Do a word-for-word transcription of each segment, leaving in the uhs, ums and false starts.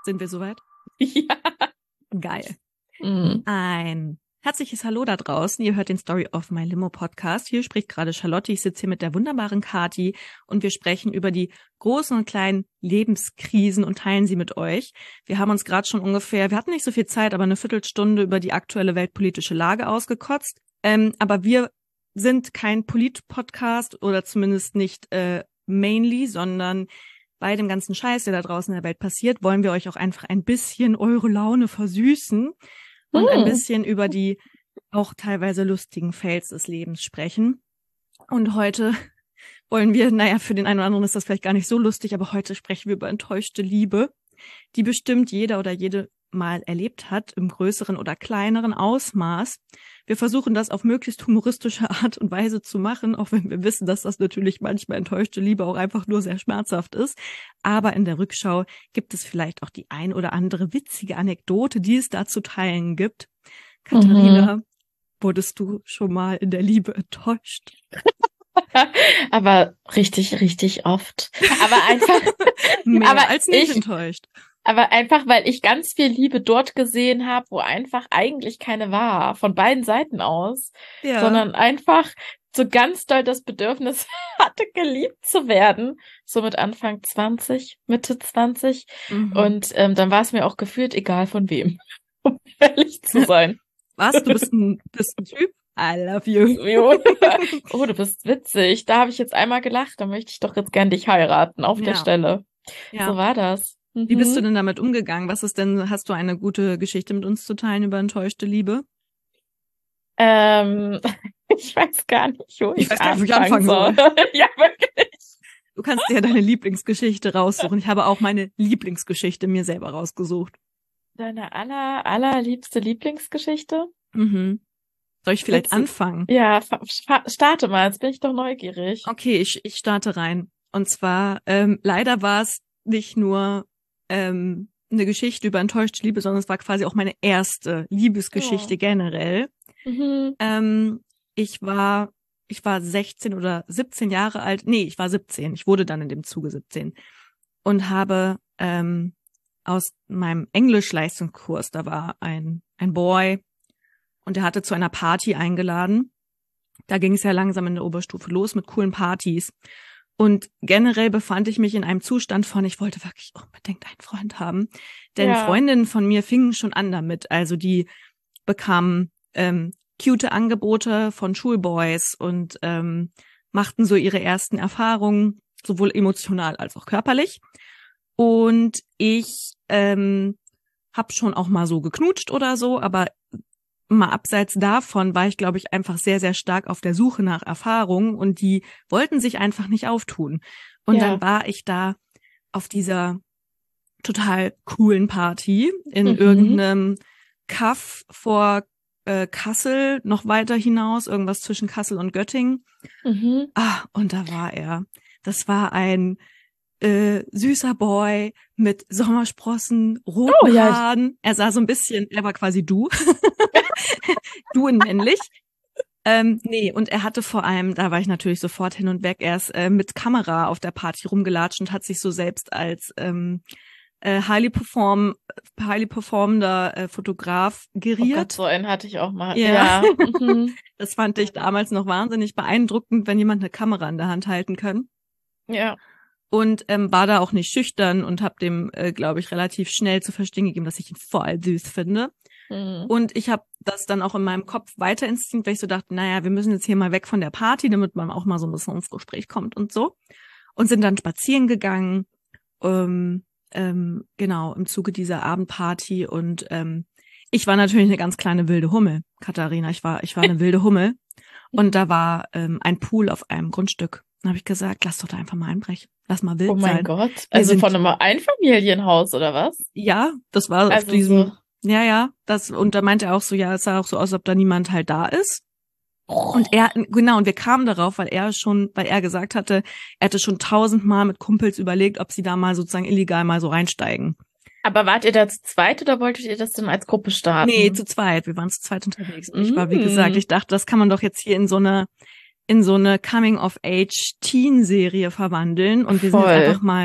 Sind wir soweit? Ja. Geil. Mhm. Ein herzliches Hallo da draußen. Ihr hört den Story of My Limo Podcast. Hier spricht gerade Charlotte. Ich sitze hier mit der wunderbaren Kati und wir sprechen über die großen und kleinen Lebenskrisen und teilen sie mit euch. Wir haben uns gerade schon ungefähr, wir hatten nicht so viel Zeit, aber eine Viertelstunde über die aktuelle weltpolitische Lage ausgekotzt. Ähm, aber wir sind kein Polit-Podcast oder zumindest nicht äh, mainly, sondern bei dem ganzen Scheiß, der da draußen in der Welt passiert, wollen wir euch auch einfach ein bisschen eure Laune versüßen und Hm. ein bisschen über die auch teilweise lustigen Fails des Lebens sprechen. Und heute wollen wir, naja, für den einen oder anderen ist das vielleicht gar nicht so lustig, aber heute sprechen wir über enttäuschte Liebe, die bestimmt jeder oder jede mal erlebt hat, im größeren oder kleineren Ausmaß. Wir versuchen das auf möglichst humoristische Art und Weise zu machen, auch wenn wir wissen, dass das natürlich manchmal enttäuschte Liebe auch einfach nur sehr schmerzhaft ist. Aber in der Rückschau gibt es vielleicht auch die ein oder andere witzige Anekdote, die es da zu teilen gibt. Katharina, mhm. wurdest du schon mal in der Liebe enttäuscht? Aber richtig, richtig oft. Aber einfach mehr aber als nicht ich, enttäuscht. Aber einfach, weil ich ganz viel Liebe dort gesehen habe, wo einfach eigentlich keine war, von beiden Seiten aus, ja. sondern einfach so ganz doll das Bedürfnis hatte, geliebt zu werden, so mit Anfang zwanzig, Mitte zwanzig. Mhm. Und ähm, dann war es mir auch gefühlt egal von wem, um ehrlich zu sein. Was? Du bist ein, bist ein Typ? I love you. Oh, du bist witzig. Da habe ich jetzt einmal gelacht. Da möchte ich doch jetzt gern dich heiraten, auf ja. der Stelle. Ja. So war das. Wie bist du denn damit umgegangen? Was ist denn, hast du eine gute Geschichte mit uns zu teilen über enttäuschte Liebe? Ähm, ich weiß gar nicht, wo ich, ich weiß gar nicht, wo ich anfangen soll. soll. Ja, wirklich. Du kannst dir ja deine Lieblingsgeschichte raussuchen. Ich habe auch meine Lieblingsgeschichte mir selber rausgesucht. Deine aller, allerliebste Lieblingsgeschichte? Mhm. Soll ich vielleicht Willst du- anfangen? Ja, fa- fa- starte mal, jetzt bin ich doch neugierig. Okay, ich, ich starte rein. Und zwar, ähm, leider war es nicht nur ähm, eine Geschichte über enttäuschte Liebe, sondern es war quasi auch meine erste Liebesgeschichte Oh. generell. Mhm. Ähm, ich war, ich war sechzehn oder siebzehn Jahre alt. Nee, ich war siebzehn. Ich wurde dann in dem Zuge siebzehn. Und habe ähm, aus meinem Englischleistungskurs, da war ein, ein Boy und der hatte zu einer Party eingeladen. Da ging es ja langsam in der Oberstufe los mit coolen Partys. Und generell befand ich mich in einem Zustand von, ich wollte wirklich unbedingt einen Freund haben. Denn Ja. Freundinnen von mir fingen schon an damit. Also die bekamen ähm, cute Angebote von Schulboys und ähm, machten so ihre ersten Erfahrungen, sowohl emotional als auch körperlich. Und ich ähm, habe schon auch mal so geknutscht oder so, aber mal abseits davon war ich, glaube ich, einfach sehr, sehr stark auf der Suche nach Erfahrungen und die wollten sich einfach nicht auftun. Und Ja. dann war ich da auf dieser total coolen Party in Mhm. irgendeinem Kaff vor äh, Kassel, noch weiter hinaus, irgendwas zwischen Kassel und Göttingen. Mhm. Ah, und da war er. Das war ein äh, süßer Boy mit Sommersprossen, roten Oh, ja. Haaren. Er sah so ein bisschen, er war quasi du. du in männlich. Ähm, nee, und er hatte vor allem, da war ich natürlich sofort hin und weg, er ist äh, mit Kamera auf der Party rumgelatscht und hat sich so selbst als ähm, äh, highly perform, highly performender äh, Fotograf Oh geriert. Gott, so einen hatte ich auch mal. Ja. Ja. Mhm. Das fand ich damals noch wahnsinnig beeindruckend, wenn jemand eine Kamera in der Hand halten kann. Ja. Und ähm, war da auch nicht schüchtern und habe dem, äh, glaube ich, relativ schnell zu verstehen gegeben, dass ich ihn voll süß finde. Mhm. Und ich habe das dann auch in meinem Kopf weiter inszeniert, weil ich so dachte, naja, wir müssen jetzt hier mal weg von der Party, damit man auch mal so ein bisschen ins Gespräch kommt und so. Und sind dann spazieren gegangen, ähm, ähm, genau, im Zuge dieser Abendparty. Und ähm, ich war natürlich eine ganz kleine wilde Hummel, Katharina. Ich war, ich war eine wilde Hummel. Und da war ähm, ein Pool auf einem Grundstück. Dann habe ich gesagt, lass doch da einfach mal einbrechen. Lass mal wild Oh mein sein. Gott. Wir Also sind- von einem Einfamilienhaus oder was? Ja, das war auf Also diesem, so. ja, ja, das, und da meinte er auch so, ja, es sah auch so aus, als ob da niemand halt da ist. Und er, genau, und wir kamen darauf, weil er schon, weil er gesagt hatte, er hätte schon tausendmal mit Kumpels überlegt, ob sie da mal sozusagen illegal mal so reinsteigen. Aber wart ihr da zu zweit oder wolltet ihr das denn als Gruppe starten? Nee, zu zweit. Wir waren zu zweit unterwegs. Und ich war, wie Mm. gesagt, ich dachte, das kann man doch jetzt hier in so eine, in so eine Coming-of-Age-Teen-Serie verwandeln. Und wir sind Voll. jetzt einfach mal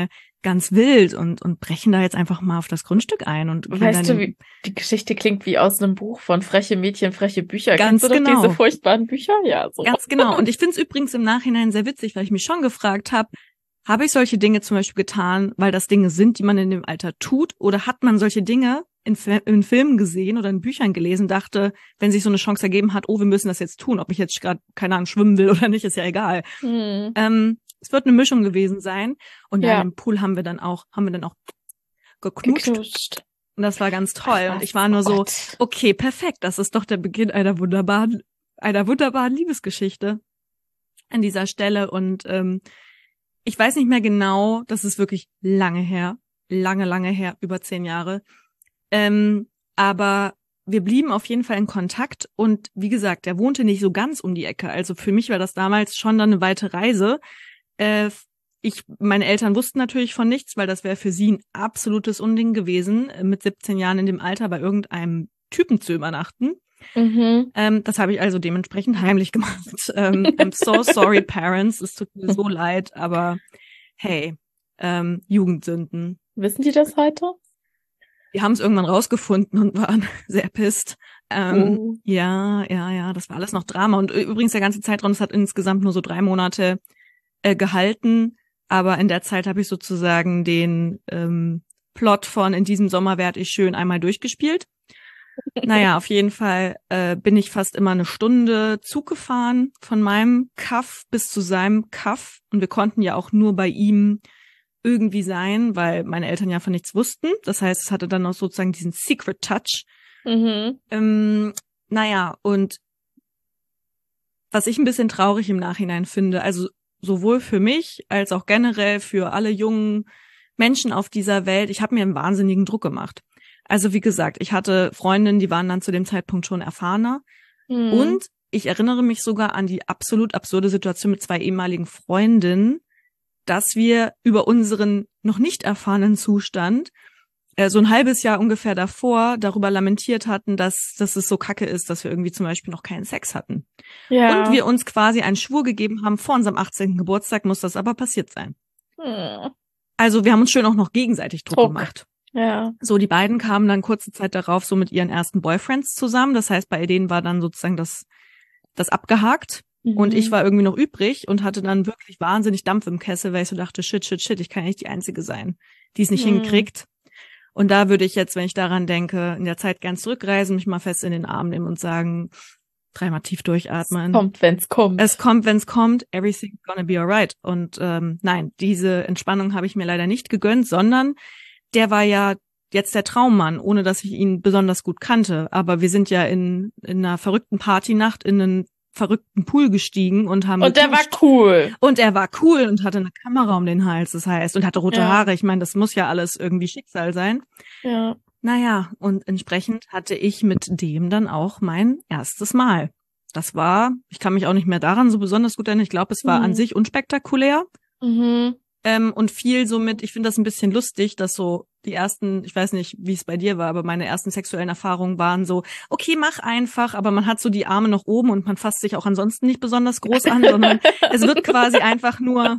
ganz wild und und brechen da jetzt einfach mal auf das Grundstück ein und weißt du, wie die Geschichte klingt wie aus einem Buch von Freche Mädchen, freche Bücher. Ganz Kennst du genau. doch diese furchtbaren Bücher? Ja, so. Ganz genau. Und ich finde es übrigens im Nachhinein sehr witzig, weil ich mich schon gefragt habe, habe ich solche Dinge zum Beispiel getan, weil das Dinge sind, die man in dem Alter tut, oder hat man solche Dinge in, in Filmen gesehen oder in Büchern gelesen, dachte, wenn sich so eine Chance ergeben hat, oh, wir müssen das jetzt tun, ob ich jetzt gerade, keine Ahnung, schwimmen will oder nicht, ist ja egal. Hm. Ähm, es wird eine Mischung gewesen sein. Und Ja. ja, im Pool haben wir dann auch, haben wir dann auch geknutscht. Geknutscht. Und das war ganz toll. Ach, und ich war nur oh so, Gott. okay, perfekt. Das ist doch der Beginn einer wunderbaren, einer wunderbaren Liebesgeschichte an dieser Stelle. Und ähm, ich weiß nicht mehr genau, das ist wirklich lange her, lange, lange her, über zehn Jahre. Ähm, aber wir blieben auf jeden Fall in Kontakt. Und wie gesagt, er wohnte nicht so ganz um die Ecke. Also für mich war das damals schon dann eine weite Reise. Äh, ich, meine Eltern wussten natürlich von nichts, weil das wäre für sie ein absolutes Unding gewesen, mit siebzehn Jahren in dem Alter bei irgendeinem Typen zu übernachten. Mhm. Ähm, das habe ich also dementsprechend heimlich gemacht. Ähm, I'm so sorry, parents. Es tut mir so leid, aber hey, ähm, Jugendsünden. Wissen die das heute? Wir haben es irgendwann rausgefunden und waren sehr pisst. Ähm, Uh. Ja, ja, ja, das war alles noch Drama. Und übrigens der ganze Zeitraum, das hat insgesamt nur so drei Monate äh, gehalten. Aber in der Zeit habe ich sozusagen den ähm, Plot von In diesem Sommer werd ich schön einmal durchgespielt. Naja, auf jeden Fall äh, bin ich fast immer eine Stunde Zug gefahren von meinem Kaff bis zu seinem Kaff. Und wir konnten ja auch nur bei ihm irgendwie sein, weil meine Eltern ja von nichts wussten. Das heißt, es hatte dann noch sozusagen diesen Secret Touch. Mhm. Ähm, naja, und was ich ein bisschen traurig im Nachhinein finde, also sowohl für mich als auch generell für alle jungen Menschen auf dieser Welt, ich habe mir einen wahnsinnigen Druck gemacht. Also wie gesagt, ich hatte Freundinnen, die waren dann zu dem Zeitpunkt schon erfahrener. Mhm. Und ich erinnere mich sogar an die absolut absurde Situation mit zwei ehemaligen Freundinnen, dass wir über unseren noch nicht erfahrenen Zustand äh, so ein halbes Jahr ungefähr davor darüber lamentiert hatten, dass, dass es so kacke ist, dass wir irgendwie zum Beispiel noch keinen Sex hatten. Ja. Und wir uns quasi einen Schwur gegeben haben, vor unserem achtzehnten Geburtstag muss das aber passiert sein. Hm. Also wir haben uns schön auch noch gegenseitig Druck, Druck. gemacht. Ja. So, die beiden kamen dann kurze Zeit darauf so mit ihren ersten Boyfriends zusammen. Das heißt, bei denen war dann sozusagen das, das abgehakt. Mhm. Und ich war irgendwie noch übrig und hatte dann wirklich wahnsinnig Dampf im Kessel, weil ich so dachte, shit, shit, shit, ich kann nicht die Einzige sein, die es nicht Mhm. hinkriegt. Und da würde ich jetzt, wenn ich daran denke, in der Zeit gern zurückreisen, mich mal fest in den Arm nehmen und sagen, dreimal tief durchatmen. Kommt, wenn's kommt. Es kommt, wenn's kommt, everything's gonna be alright. Und ähm, nein, diese Entspannung habe ich mir leider nicht gegönnt, sondern der war ja jetzt der Traummann, ohne dass ich ihn besonders gut kannte. Aber wir sind ja in, in einer verrückten Partynacht in einen verrückten Pool gestiegen und haben Und der war geduscht. cool. Und er war cool und hatte eine Kamera um den Hals, das heißt, und hatte rote Ja. Haare. Ich meine, das muss ja alles irgendwie Schicksal sein. Ja. Naja, und entsprechend hatte ich mit dem dann auch mein erstes Mal. Das war, ich kann mich auch nicht mehr daran so besonders gut erinnern. Ich glaube, es war Mhm. an sich unspektakulär. Mhm. Ähm, und viel somit, ich finde das ein bisschen lustig, dass so die ersten, ich weiß nicht, wie es bei dir war, aber meine ersten sexuellen Erfahrungen waren so, okay, mach einfach, aber man hat so die Arme noch oben und man fasst sich auch ansonsten nicht besonders groß an, sondern es wird quasi einfach nur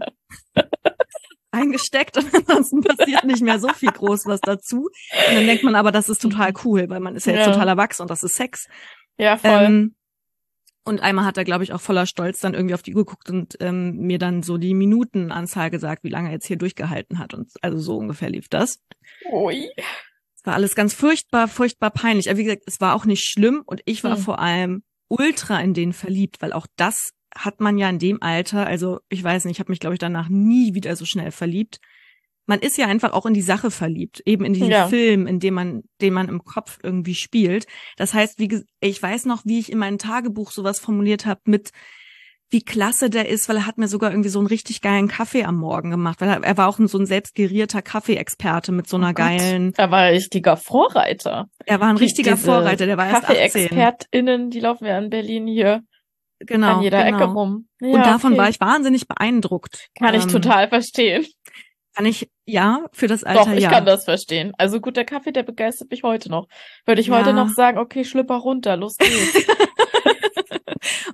eingesteckt und ansonsten passiert nicht mehr so viel groß was dazu. Und dann denkt man aber, das ist total cool, weil man ist ja jetzt Ja. total erwachsen und das ist Sex. Ja, voll. Ähm, und einmal hat er, glaube ich, auch voller Stolz dann irgendwie auf die Uhr geguckt und ähm, mir dann so die Minutenanzahl gesagt, wie lange er jetzt hier durchgehalten hat. Und also so ungefähr lief das. Ui. Es war alles ganz furchtbar, furchtbar peinlich. Aber wie gesagt, es war auch nicht schlimm und ich war Hm. vor allem ultra in den verliebt, weil auch das hat man ja in dem Alter, also ich weiß nicht, ich habe mich, glaube ich, danach nie wieder so schnell verliebt. Man ist ja einfach auch in die Sache verliebt, eben in diesen Ja. Film, in dem man, den man im Kopf irgendwie spielt. Das heißt, wie ges- ich weiß noch, wie ich in meinem Tagebuch sowas formuliert habe mit, wie klasse der ist, weil er hat mir sogar irgendwie so einen richtig geilen Kaffee am Morgen gemacht, weil er, er war auch ein, so ein selbstgerierter Kaffeeexperte mit so einer Oh Gott. geilen, Er war ein richtiger Vorreiter. er war ein Die- richtiger diese Vorreiter, der war erst achtzehn. Kaffee-ExpertInnen, die laufen ja in Berlin hier Genau, an jeder genau. Ecke rum. Ja, Und davon okay. war ich wahnsinnig beeindruckt. Kann ich Ähm, total verstehen. Kann ich, ja, für das Alter, Doch, ich ja. kann das verstehen. Also gut, der Kaffee, der begeistert mich heute noch. Würde ich Ja. heute noch sagen, okay, schlüpper runter, los geht's.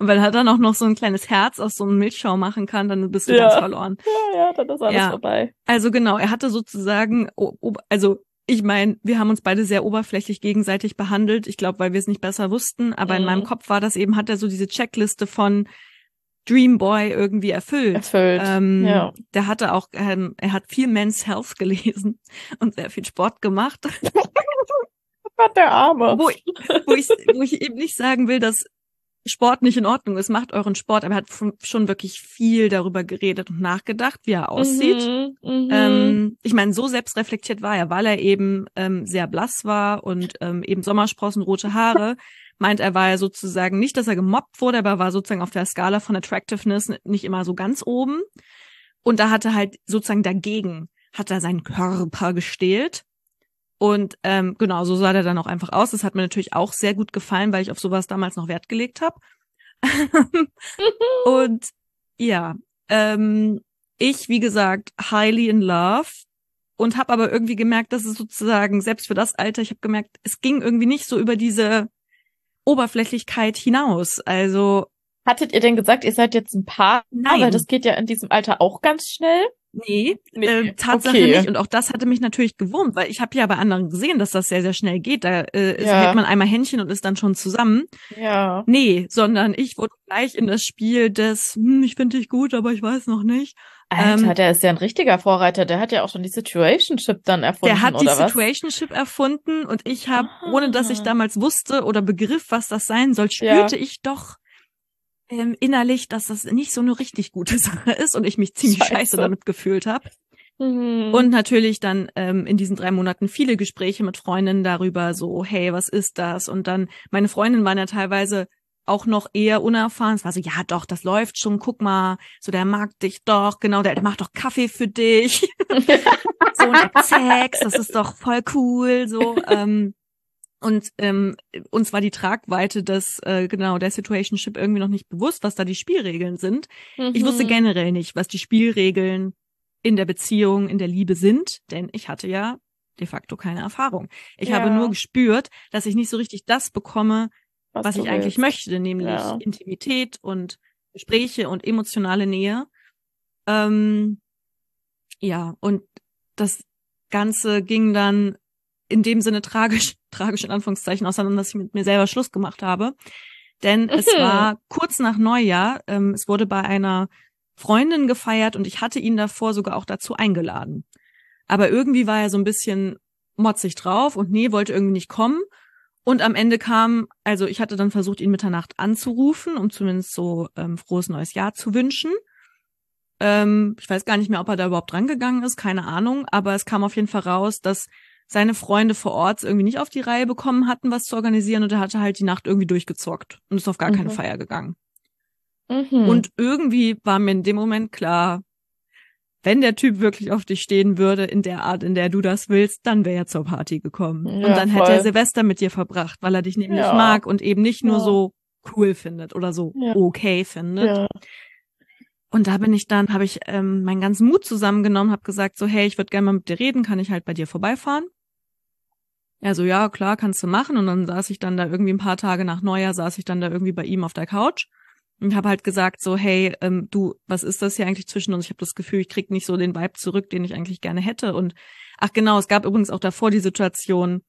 Und wenn er dann auch noch so ein kleines Herz aus so einem Milchschaum machen kann, dann bist du Ja. ganz verloren. Ja, ja, dann ist alles Ja. vorbei. Also genau, er hatte sozusagen, o- o- also ich meine, wir haben uns beide sehr oberflächlich gegenseitig behandelt. Ich glaube, weil wir es nicht besser wussten. Aber in Mhm. meinem Kopf war das eben, hat er so diese Checkliste von Dream Boy irgendwie erfüllt. Erfüllt, Ähm, ja. Der hatte auch, ähm, er hat viel Men's Health gelesen und sehr viel Sport gemacht. Gott, der Arme. wo, ich, wo, ich, wo ich eben nicht sagen will, dass Sport nicht in Ordnung ist. Macht euren Sport. Aber er hat f- schon wirklich viel darüber geredet und nachgedacht, wie er aussieht. Mhm, mhm. Ähm, ich meine, so selbstreflektiert war er, weil er eben ähm, sehr blass war und ähm, eben Sommersprossen, rote Haare. Meint er, war er sozusagen nicht, dass er gemobbt wurde, aber war sozusagen auf der Skala von Attractiveness nicht immer so ganz oben. Und da hat er halt sozusagen dagegen, hat er seinen Körper gestählt. Und ähm, genau, so sah der dann auch einfach aus. Das hat mir natürlich auch sehr gut gefallen, weil ich auf sowas damals noch Wert gelegt habe. Und ja, ähm, ich, wie gesagt, highly in love und habe aber irgendwie gemerkt, dass es sozusagen, selbst für das Alter, ich habe gemerkt, es ging irgendwie nicht so über diese Oberflächlichkeit hinaus. Also Hattet ihr denn gesagt, ihr seid jetzt ein Paar? Nein. Weil das geht ja in diesem Alter auch ganz schnell. nee, Nee, äh, Tatsache okay. nicht. Und auch das hatte mich natürlich gewurmt, weil ich habe ja bei anderen gesehen, dass das sehr, sehr schnell geht. Da äh, es Ja. hält man einmal Händchen und ist dann schon zusammen. Ja. Nee, sondern ich wurde gleich in das Spiel des, hm, ich finde dich gut, aber ich weiß noch nicht. Alter, Ähm, der ist ja ein richtiger Vorreiter. Der hat ja auch schon die Situationship dann erfunden, Der hat die oder was? Situationship erfunden und ich habe, Ah. ohne dass ich damals wusste oder begriff, was das sein soll, spürte Ja. ich doch ähm, innerlich, dass das nicht so eine richtig gute Sache ist und ich mich ziemlich scheiße, Scheiße. damit gefühlt habe. Mhm. Und natürlich dann ähm, in diesen drei Monaten viele Gespräche mit Freundinnen darüber, so, hey, was ist das? Und dann, meine Freundinnen waren ja teilweise auch noch eher unerfahren. Es war so, ja doch, das läuft schon, guck mal, so, der mag dich doch, genau, der, der macht doch Kaffee für dich. So, und er Sex, das ist doch voll cool, so. Ähm, und ähm, uns war die Tragweite des, äh, genau, der Situationship irgendwie noch nicht bewusst, was da die Spielregeln sind. Ich wusste Mhm. generell nicht, was die Spielregeln in der Beziehung, in der Liebe sind, denn ich hatte ja de facto keine Erfahrung. Ich Ja. habe nur gespürt, dass ich nicht so richtig das bekomme, was, du ich eigentlich willst. möchte, nämlich Ja. Intimität und Gespräche und emotionale Nähe. Ähm, ja, und das Ganze ging dann in dem Sinne tragisch, tragisch in Anführungszeichen auseinander, dass ich mit mir selber Schluss gemacht habe. Denn es Mhm. war kurz nach Neujahr, ähm, es wurde bei einer Freundin gefeiert und ich hatte ihn davor sogar auch dazu eingeladen. Aber irgendwie war er so ein bisschen motzig drauf und nee, wollte irgendwie nicht kommen. Und am Ende kam, also ich hatte dann versucht, ihn Mitternacht anzurufen, um zumindest so ähm, frohes neues Jahr zu wünschen. Ähm, ich weiß gar nicht mehr, ob er da überhaupt rangegangen ist, keine Ahnung. Aber es kam auf jeden Fall raus, dass seine Freunde vor Ort irgendwie nicht auf die Reihe bekommen hatten, was zu organisieren. Und er hatte halt die Nacht irgendwie durchgezockt und ist auf gar keine Mhm. Feier gegangen. Mhm. Und irgendwie war mir in dem Moment klar, wenn der Typ wirklich auf dich stehen würde, in der Art, in der du das willst, dann wäre er zur Party gekommen. Ja, und dann voll. hätte er Silvester mit dir verbracht, weil er dich nämlich Ja. mag und eben nicht nur Ja. so cool findet oder so Ja. okay findet. Ja. Und da bin ich dann, habe ich ähm, meinen ganzen Mut zusammengenommen, habe gesagt so, hey, ich würde gerne mal mit dir reden, kann ich halt bei dir vorbeifahren? Ja, so, ja, klar, kannst du machen. Und dann saß ich dann da irgendwie ein paar Tage nach Neujahr, saß ich dann da irgendwie bei ihm auf der Couch und habe halt gesagt so, hey, ähm, du, was ist das hier eigentlich zwischen uns? Ich habe das Gefühl, ich krieg nicht so den Vibe zurück, den ich eigentlich gerne hätte. Und ach genau, es gab übrigens auch davor die Situation,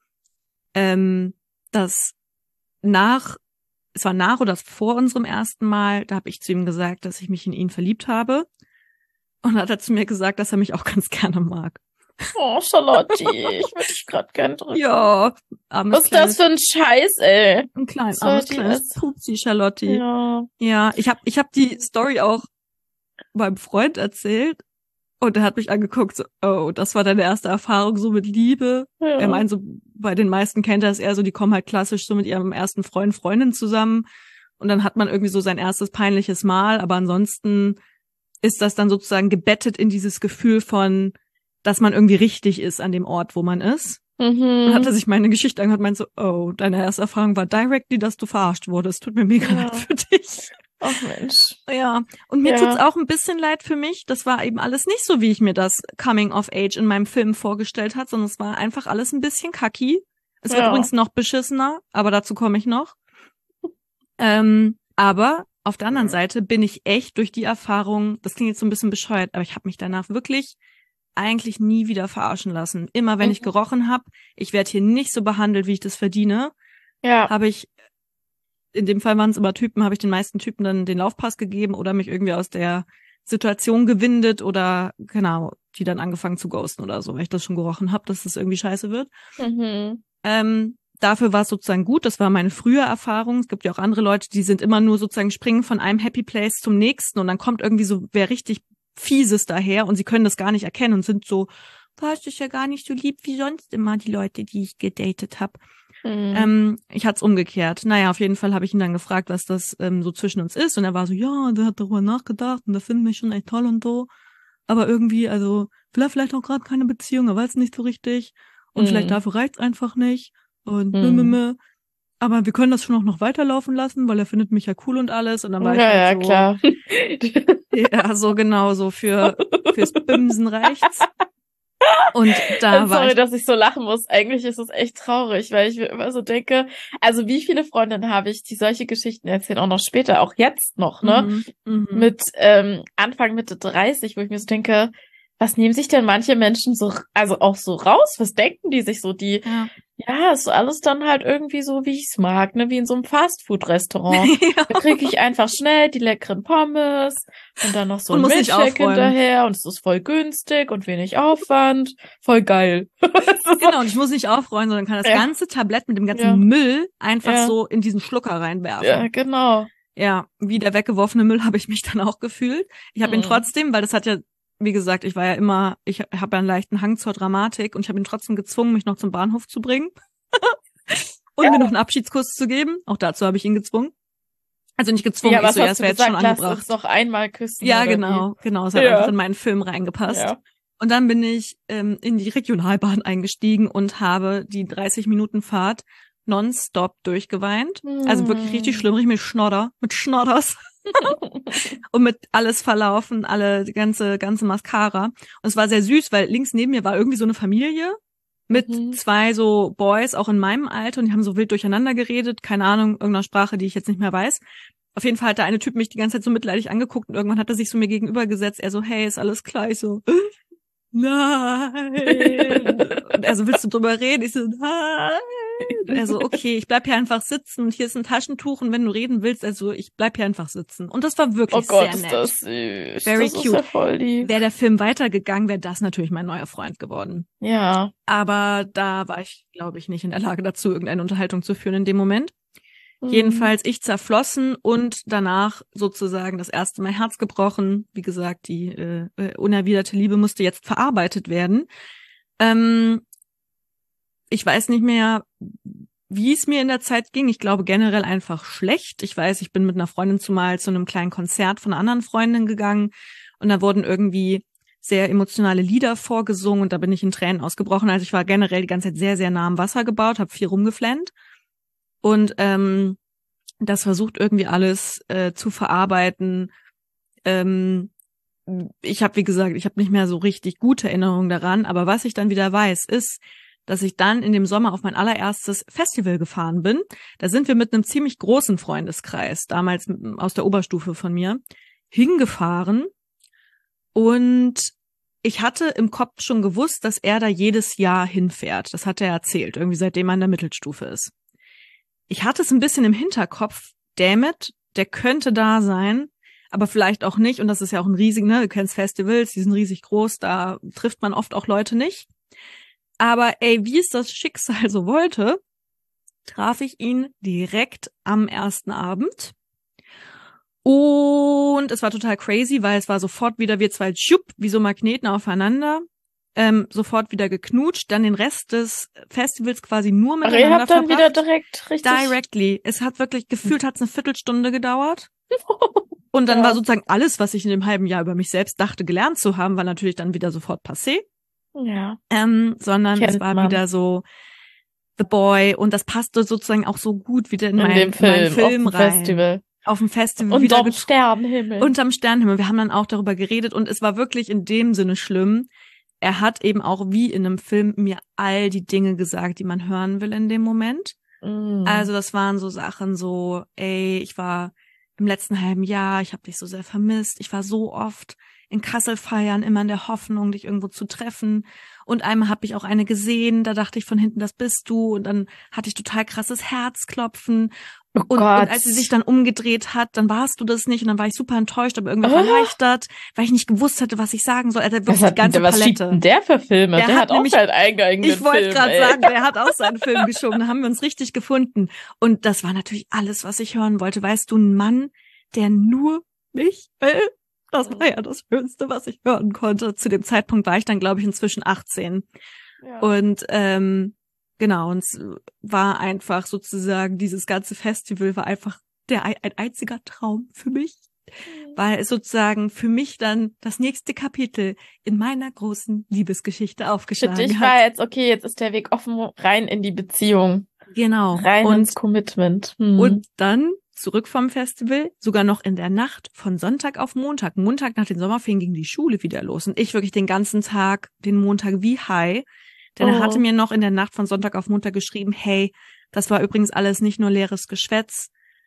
ähm, dass nach, es war nach oder vor unserem ersten Mal, da habe ich zu ihm gesagt, dass ich mich in ihn verliebt habe. Und dann hat er zu mir gesagt, dass er mich auch ganz gerne mag. Oh, Charlotte, ich würde dich gerade gern drücken. Ja, armes Was ist das kleines, für ein Scheiß, ey? ein klein, Soll armes die kleines es- Pupsi, Charlotte. Ja. Ja, ich habe ich hab die Story auch meinem Freund erzählt und er hat mich angeguckt, so, oh, das war deine erste Erfahrung so mit Liebe. Ja. Er meint so, bei den meisten kennt er es eher so, die kommen halt klassisch so mit ihrem ersten Freund, Freundin zusammen und dann hat man irgendwie so sein erstes peinliches Mal, aber ansonsten ist das dann sozusagen gebettet in dieses Gefühl von, dass man irgendwie richtig ist an dem Ort, wo man ist. Mhm. Und hat er sich meine Geschichte angehört und meint so, oh, deine erste Erfahrung war directly, dass du verarscht wurdest. Tut mir mega Ja. leid für dich. Ach Mensch. Ja, und mir Ja. tut's auch ein bisschen leid für mich. Das war eben alles nicht so, wie ich mir das Coming of Age in meinem Film vorgestellt hat, sondern es war einfach alles ein bisschen kacki. Es wird Ja. übrigens noch beschissener, aber dazu komme ich noch. Ähm, Aber auf der anderen Seite bin ich echt durch die Erfahrung, das klingt jetzt so ein bisschen bescheuert, aber ich habe mich danach wirklich eigentlich nie wieder verarschen lassen. Immer wenn Mhm. ich gerochen habe, ich werde hier nicht so behandelt, wie ich das verdiene, Ja. habe ich, in dem Fall waren es immer Typen, habe ich den meisten Typen dann den Laufpass gegeben oder mich irgendwie aus der Situation gewindet oder, genau, die dann angefangen zu ghosten oder so, weil ich das schon gerochen habe, dass das irgendwie scheiße wird. Mhm. Ähm, dafür war es sozusagen gut, das war meine frühe Erfahrung. Es gibt ja auch andere Leute, die sind immer nur sozusagen springen von einem Happy Place zum nächsten und dann kommt irgendwie so wer richtig Fieses daher und sie können das gar nicht erkennen und sind so, du hast dich ja gar nicht so lieb wie sonst immer die Leute, die ich gedatet habe. Mhm. Ähm, ich hatte es umgekehrt. Naja, auf jeden Fall habe ich ihn dann gefragt, was das ähm, so zwischen uns ist und er war so, ja, der hat darüber nachgedacht und der findet mich schon echt toll und so. Aber irgendwie, also, will er vielleicht auch gerade keine Beziehung, er weiß nicht so richtig. Und Mhm. vielleicht dafür reicht's einfach nicht. Und Mhm. mh, mh, mh. Aber wir können das schon auch noch weiterlaufen lassen, weil er findet mich ja cool und alles. Und dann war ich Ja, halt ja, so, klar. ja, so genau, so für fürs Bimsen reicht's. Und da war Sorry, ich, dass ich so lachen muss. Eigentlich ist es echt traurig, weil ich mir immer so denke, also wie viele Freundinnen habe ich, die solche Geschichten erzählen, auch noch später, auch jetzt noch, ne? mhm, mhm. Mit ähm, Anfang, Mitte dreißig, wo ich mir so denke, was nehmen sich denn manche Menschen so, also auch so raus? Was denken die sich so? Die, Ja. ja, ist so alles dann halt irgendwie so, wie ich es mag, ne? Wie in so einem Fastfood-Restaurant. Ja. Da kriege ich einfach schnell die leckeren Pommes und dann noch so Und ein muss nicht Milchshake aufräumen. hinterher und es ist voll günstig und wenig Aufwand. Voll geil. Genau, und ich muss nicht aufräumen, sondern kann das Ja. ganze Tablett mit dem ganzen Ja. Müll einfach Ja. so in diesen Schlucker reinwerfen. Ja, genau. Ja, wie der weggeworfene Müll habe ich mich dann auch gefühlt. Ich habe ihn Mhm. trotzdem, weil das hat ja, wie gesagt, ich war ja immer, ich habe ja einen leichten Hang zur Dramatik und ich habe ihn trotzdem gezwungen, mich noch zum Bahnhof zu bringen und mir noch einen Abschiedskuss zu geben. Auch dazu habe ich ihn gezwungen. Also nicht gezwungen, Ja, ich was so, ja, hast es du wäre jetzt schon gesagt? Lass angebracht. uns noch einmal küssen, Ja, oder genau, genau, es hat Ja. einfach in meinen Film reingepasst. Ja. Und dann bin ich ähm, in die Regionalbahn eingestiegen und habe die dreißig Minuten Fahrt nonstop durchgeweint. Also wirklich richtig schlimm, richtig mit Schnodder, mit Schnodders. Und mit alles verlaufen, alle, die ganze, ganze Mascara. Und es war sehr süß, weil links neben mir war irgendwie so eine Familie mit Mhm. zwei so Boys, auch in meinem Alter, und die haben so wild durcheinander geredet, keine Ahnung, irgendeiner Sprache, die ich jetzt nicht mehr weiß. Auf jeden Fall hat der eine Typ mich die ganze Zeit so mitleidig angeguckt und irgendwann hat er sich so mir gegenübergesetzt. Er so, hey, ist alles klar? Ich so, nein. Und er so, willst du drüber reden? Ich so, nein. Und er so, okay, ich bleib hier einfach sitzen und hier ist ein Taschentuch und wenn du reden willst, also ich bleib hier einfach sitzen. Und das war wirklich Oh Gott, sehr ist nett. das süß. Very das ist cute. ja voll lieb. Wäre der Film weitergegangen, wäre das natürlich mein neuer Freund geworden. Ja. Aber da war ich, glaube ich, nicht in der Lage dazu, irgendeine Unterhaltung zu führen in dem Moment. Mhm. Jedenfalls ich zerflossen und danach sozusagen das erste Mal Herz gebrochen. Wie gesagt, die äh, unerwiderte Liebe musste jetzt verarbeitet werden. Ähm, ich weiß nicht mehr, wie es mir in der Zeit ging. Ich glaube generell einfach schlecht. Ich weiß, ich bin mit einer Freundin zumal zu einem kleinen Konzert von einer anderen Freundin gegangen und da wurden irgendwie sehr emotionale Lieder vorgesungen und da bin ich in Tränen ausgebrochen. Also ich war generell die ganze Zeit sehr, sehr nah am Wasser gebaut, habe viel rumgeflennt und ähm, das versucht irgendwie alles äh, zu verarbeiten. Ähm, ich habe, wie gesagt, ich habe nicht mehr so richtig gute Erinnerungen daran, aber was ich dann wieder weiß, ist, dass ich dann in dem Sommer auf mein allererstes Festival gefahren bin. Da sind wir mit einem ziemlich großen Freundeskreis, damals aus der Oberstufe von mir, hingefahren. Und ich hatte im Kopf schon gewusst, dass er da jedes Jahr hinfährt. Das hat er erzählt, irgendwie seitdem er in der Mittelstufe ist. Ich hatte es ein bisschen im Hinterkopf, dammit, der könnte da sein, aber vielleicht auch nicht. Und das ist ja auch ein riesig, ne, du kennst Festivals, die sind riesig groß, da trifft man oft auch Leute nicht. Aber ey, wie es das Schicksal so wollte, traf ich ihn direkt am ersten Abend. Und es war total crazy, weil es war sofort wieder wir zwei tschupp, wie so Magneten aufeinander. Ähm, sofort wieder geknutscht, dann den Rest des Festivals quasi nur Ach, miteinander ihr habt dann verbracht. wieder direkt richtig... Directly. Es hat wirklich, gefühlt hat es eine Viertelstunde gedauert. Und dann Ja. war sozusagen alles, was ich in dem halben Jahr über mich selbst dachte, gelernt zu haben, war natürlich dann wieder sofort passé. Ja. Ähm, sondern Kennt es war man. wieder so The Boy und das passte sozusagen auch so gut wieder in, In mein, dem in meinen Film, Film auf dem rein. Festival. Auf dem Festival wieder Unterm get- Sternenhimmel. unterm Sternenhimmel. Wir haben dann auch darüber geredet und es war wirklich in dem Sinne schlimm. Er hat eben auch wie in einem Film mir all die Dinge gesagt, die man hören will in dem Moment. Mm. Also das waren so Sachen so, ey, ich war im letzten halben Jahr, ich habe dich so sehr vermisst. Ich war so oft in Kassel feiern, immer in der Hoffnung, dich irgendwo zu treffen. Und einmal habe ich auch eine gesehen, da dachte ich von hinten, das bist du. Und dann hatte ich total krasses Herzklopfen. Oh Und, und Gott. als sie sich dann umgedreht hat, dann warst du das nicht. Und dann war ich super enttäuscht, aber irgendwie auch Ah. erleichtert, weil ich nicht gewusst hatte, was ich sagen soll. Also wirklich Was, hat, die ganze was schiebt Palette. denn der für Filme? Der Der, hat hat auch nämlich- seinen eigenen Ich wollte Film, gerade ey. sagen, der hat auch seinen Film geschoben. Da haben wir uns richtig gefunden. Und das war natürlich alles, was ich hören wollte. Weißt du, ein Mann, der nur mich will. Das war ja das Schönste, was ich hören konnte. Zu dem Zeitpunkt war ich dann, glaube ich, inzwischen achtzehn. Ja. Und ähm, genau, und es war einfach sozusagen, dieses ganze Festival war einfach der ein einziger Traum für mich. Weil es sozusagen für mich dann das nächste Kapitel in meiner großen Liebesgeschichte Für aufgeschlagen dich hat. war jetzt, okay, jetzt ist der Weg offen rein in die Beziehung. Genau. Rein und, ins Commitment. Hm. und dann zurück vom Festival, sogar noch in der Nacht von Sonntag auf Montag. Montag nach den Sommerferien ging die Schule wieder los. Und ich wirklich den ganzen Tag, den Montag wie high. Denn er Oh. hatte mir noch in der Nacht von Sonntag auf Montag geschrieben, hey, das war übrigens alles nicht nur leeres Geschwätz.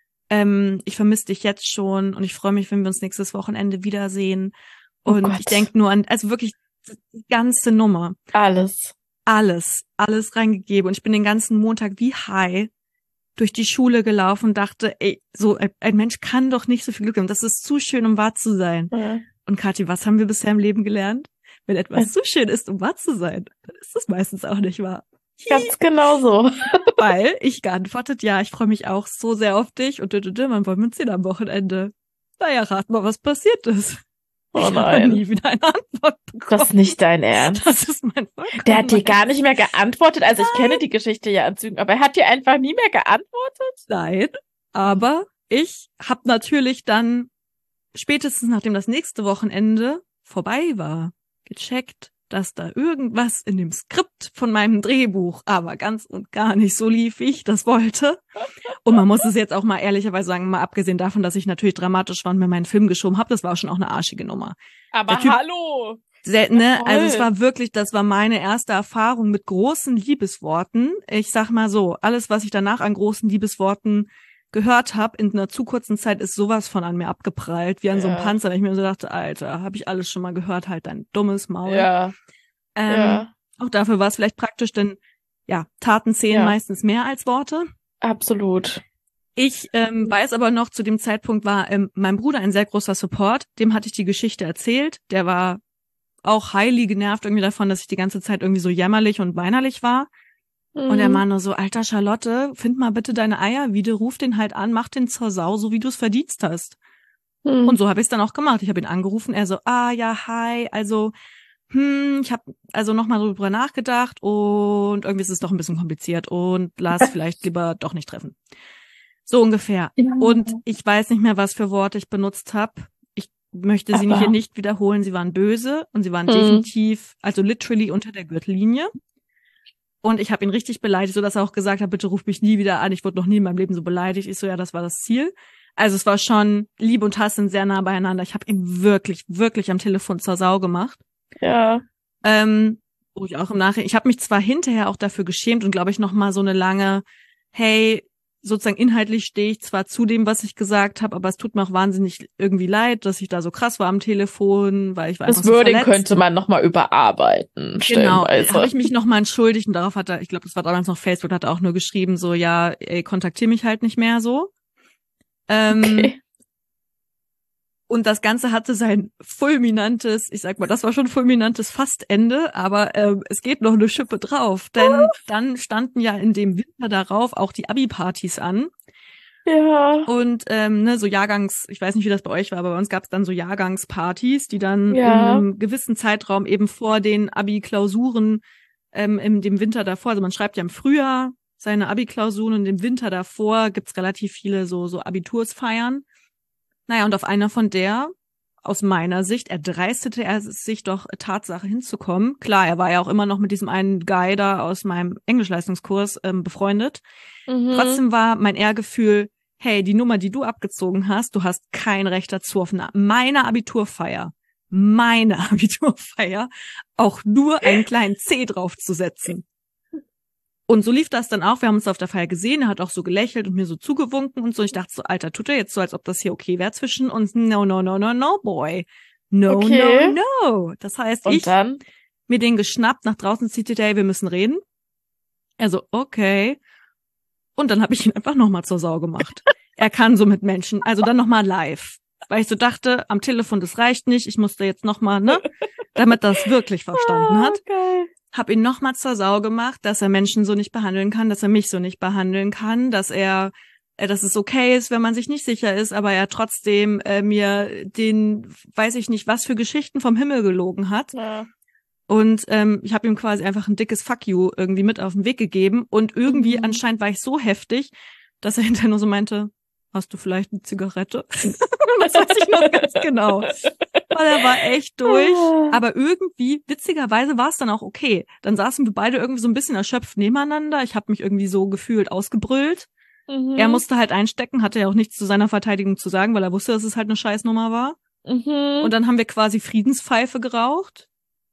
Ähm, ich vermisse dich jetzt schon und ich freue mich, wenn wir uns nächstes Wochenende wiedersehen. Oh Und Gott. ich denke nur an, also wirklich die ganze Nummer. Alles. Alles, alles reingegeben. Und ich bin den ganzen Montag wie high durch die Schule gelaufen und dachte, ey, so ein, ein Mensch kann doch nicht so viel Glück haben. Das ist zu schön, um wahr zu sein. Ja. Und Kathi, was haben wir bisher im Leben gelernt? Wenn etwas Ja. zu schön ist, um wahr zu sein, dann ist es meistens auch nicht wahr. Ganz genau so. Weil ich geantwortet, ja, ich freue mich auch so sehr auf dich und man wollen wir uns sehen am Wochenende. Naja, rat mal, was passiert ist. Oh ich habe nein. nie wieder eine Antwort bekommen. Das ist nicht dein Ernst. Das ist mein Der hat dir gar vollkommener nicht mehr geantwortet. Also ich kenne die Geschichte ja an Zügen, aber er hat dir einfach nie mehr geantwortet. Nein, aber ich habe natürlich dann spätestens nachdem das nächste Wochenende vorbei war, gecheckt, dass da irgendwas in dem Skript von meinem Drehbuch aber ganz und gar nicht so lief, wie ich das wollte. Und man muss es jetzt auch mal ehrlicherweise sagen, mal abgesehen davon, dass ich natürlich dramatisch war und mir meinen Film geschoben habe, das war schon auch eine arschige Nummer. Aber Der Typ- hallo. Sehr, ne? Toll. Also es war wirklich, das war meine erste Erfahrung mit großen Liebesworten. Ich sag mal so, alles, was ich danach an großen Liebesworten gehört habe, in einer zu kurzen Zeit ist sowas von an mir abgeprallt, wie an so einem Ja. Panzer. Da ich mir so dachte, Alter, habe ich alles schon mal gehört, halt dein dummes Maul. Ja. ähm, ja. Auch dafür war es vielleicht praktisch, denn ja, Taten zählen Ja. meistens mehr als Worte. Absolut. Ich ähm, weiß aber noch, zu dem Zeitpunkt war ähm, mein Bruder ein sehr großer Support. Dem hatte ich die Geschichte erzählt. Der war auch highly genervt irgendwie davon, dass ich die ganze Zeit irgendwie so jämmerlich und weinerlich war. Und er Mhm. war nur so, alter Charlotte, find mal bitte deine Eier wieder, ruf den halt an, mach den zur Sau, so wie du es verdienst hast. Mhm. Und so habe ich es dann auch gemacht. Ich habe ihn angerufen, er so, ah ja, hi, also, hm, ich habe also nochmal so drüber nachgedacht und irgendwie ist es doch ein bisschen kompliziert und lass vielleicht lieber doch nicht treffen. So ungefähr. Und ich weiß nicht mehr, was für Worte ich benutzt habe. Ich möchte sie Aber- hier nicht wiederholen. Sie waren böse und sie waren Mhm. definitiv, also literally unter der Gürtellinie. Und ich habe ihn richtig beleidigt, so dass er auch gesagt hat, bitte ruf mich nie wieder an. Ich wurde noch nie in meinem Leben so beleidigt. Ich so, ja, das war das Ziel. Also es war schon, Liebe und Hass sind sehr nah beieinander. Ich habe ihn wirklich, wirklich am Telefon zur Sau gemacht. Ja. Ähm, wo ich auch im Nachhinein, ich habe mich zwar hinterher auch dafür geschämt und glaube ich noch mal so eine lange, hey, sozusagen inhaltlich stehe ich zwar zu dem, was ich gesagt habe, aber es tut mir auch wahnsinnig irgendwie leid, dass ich da so krass war am Telefon, weil ich war einfach Das so Wording verletzt. könnte man nochmal überarbeiten. Genau, stellenweise. habe ich mich nochmal entschuldigt und darauf hat er, ich glaube, das war damals noch Facebook, hat er auch nur geschrieben, so, ja, ey, kontaktier mich halt nicht mehr so. Ähm, Okay. Und das Ganze hatte sein fulminantes, ich sag mal, das war schon fulminantes Fastende, aber ähm, es geht noch eine Schippe drauf, denn dann standen ja in dem Winter darauf auch die Abi-Partys an Ja. und ähm, ne, so Jahrgangs, ich weiß nicht, wie das bei euch war, aber bei uns gab es dann so Jahrgangspartys, die dann Ja. in einem gewissen Zeitraum eben vor den Abi-Klausuren ähm, in dem Winter davor, also man schreibt ja im Frühjahr seine Abi-Klausuren und im Winter davor gibt's relativ viele so so Abitursfeiern. Naja, und auf einer von der, aus meiner Sicht, erdreistete er es sich doch Tatsache hinzukommen. Klar, er war ja auch immer noch mit diesem einen Guy da aus meinem Englischleistungskurs ähm, befreundet. Mhm. Trotzdem war mein Ehrgefühl, hey, die Nummer, die du abgezogen hast, du hast kein Recht dazu, auf eine, meine Abiturfeier, meine Abiturfeier, auch nur einen kleinen C draufzusetzen. Und so lief das dann auch. Wir haben uns auf der Feier gesehen. Er hat auch so gelächelt und mir so zugewunken und so. Ich dachte so, Alter, tut er jetzt so, als ob das hier okay wäre zwischen uns? No, no, no, no, no, boy. No, Okay. no, no. Das heißt, Und ich dann? mir den geschnappt, nach draußen zitiert, hey, wir müssen reden. Er so, okay. Und dann habe ich ihn einfach nochmal zur Sau gemacht. Er kann so mit Menschen, also dann nochmal live. Weil ich so dachte, am Telefon, das reicht nicht. Ich musste jetzt nochmal, ne, damit er es wirklich verstanden hat. Okay. Hab ihn nochmal zur Sau gemacht, dass er Menschen so nicht behandeln kann, dass er mich so nicht behandeln kann, dass er, äh, dass es okay ist, wenn man sich nicht sicher ist, aber er trotzdem äh, mir den, weiß ich nicht, was für Geschichten vom Himmel gelogen hat. Ja. Und ähm, ich habe ihm quasi einfach ein dickes Fuck you irgendwie mit auf den Weg gegeben. Und irgendwie Mhm. anscheinend war ich so heftig, dass er hinterher nur so meinte, hast du vielleicht eine Zigarette? Das weiß ich noch ganz genau. Weil er war echt durch. Aber irgendwie, witzigerweise war es dann auch okay. Dann saßen wir beide irgendwie so ein bisschen erschöpft nebeneinander. Ich habe mich irgendwie so gefühlt ausgebrüllt. Mhm. Er musste halt einstecken, hatte ja auch nichts zu seiner Verteidigung zu sagen, weil er wusste, dass es halt eine Scheißnummer war. Mhm. Und dann haben wir quasi Friedenspfeife geraucht.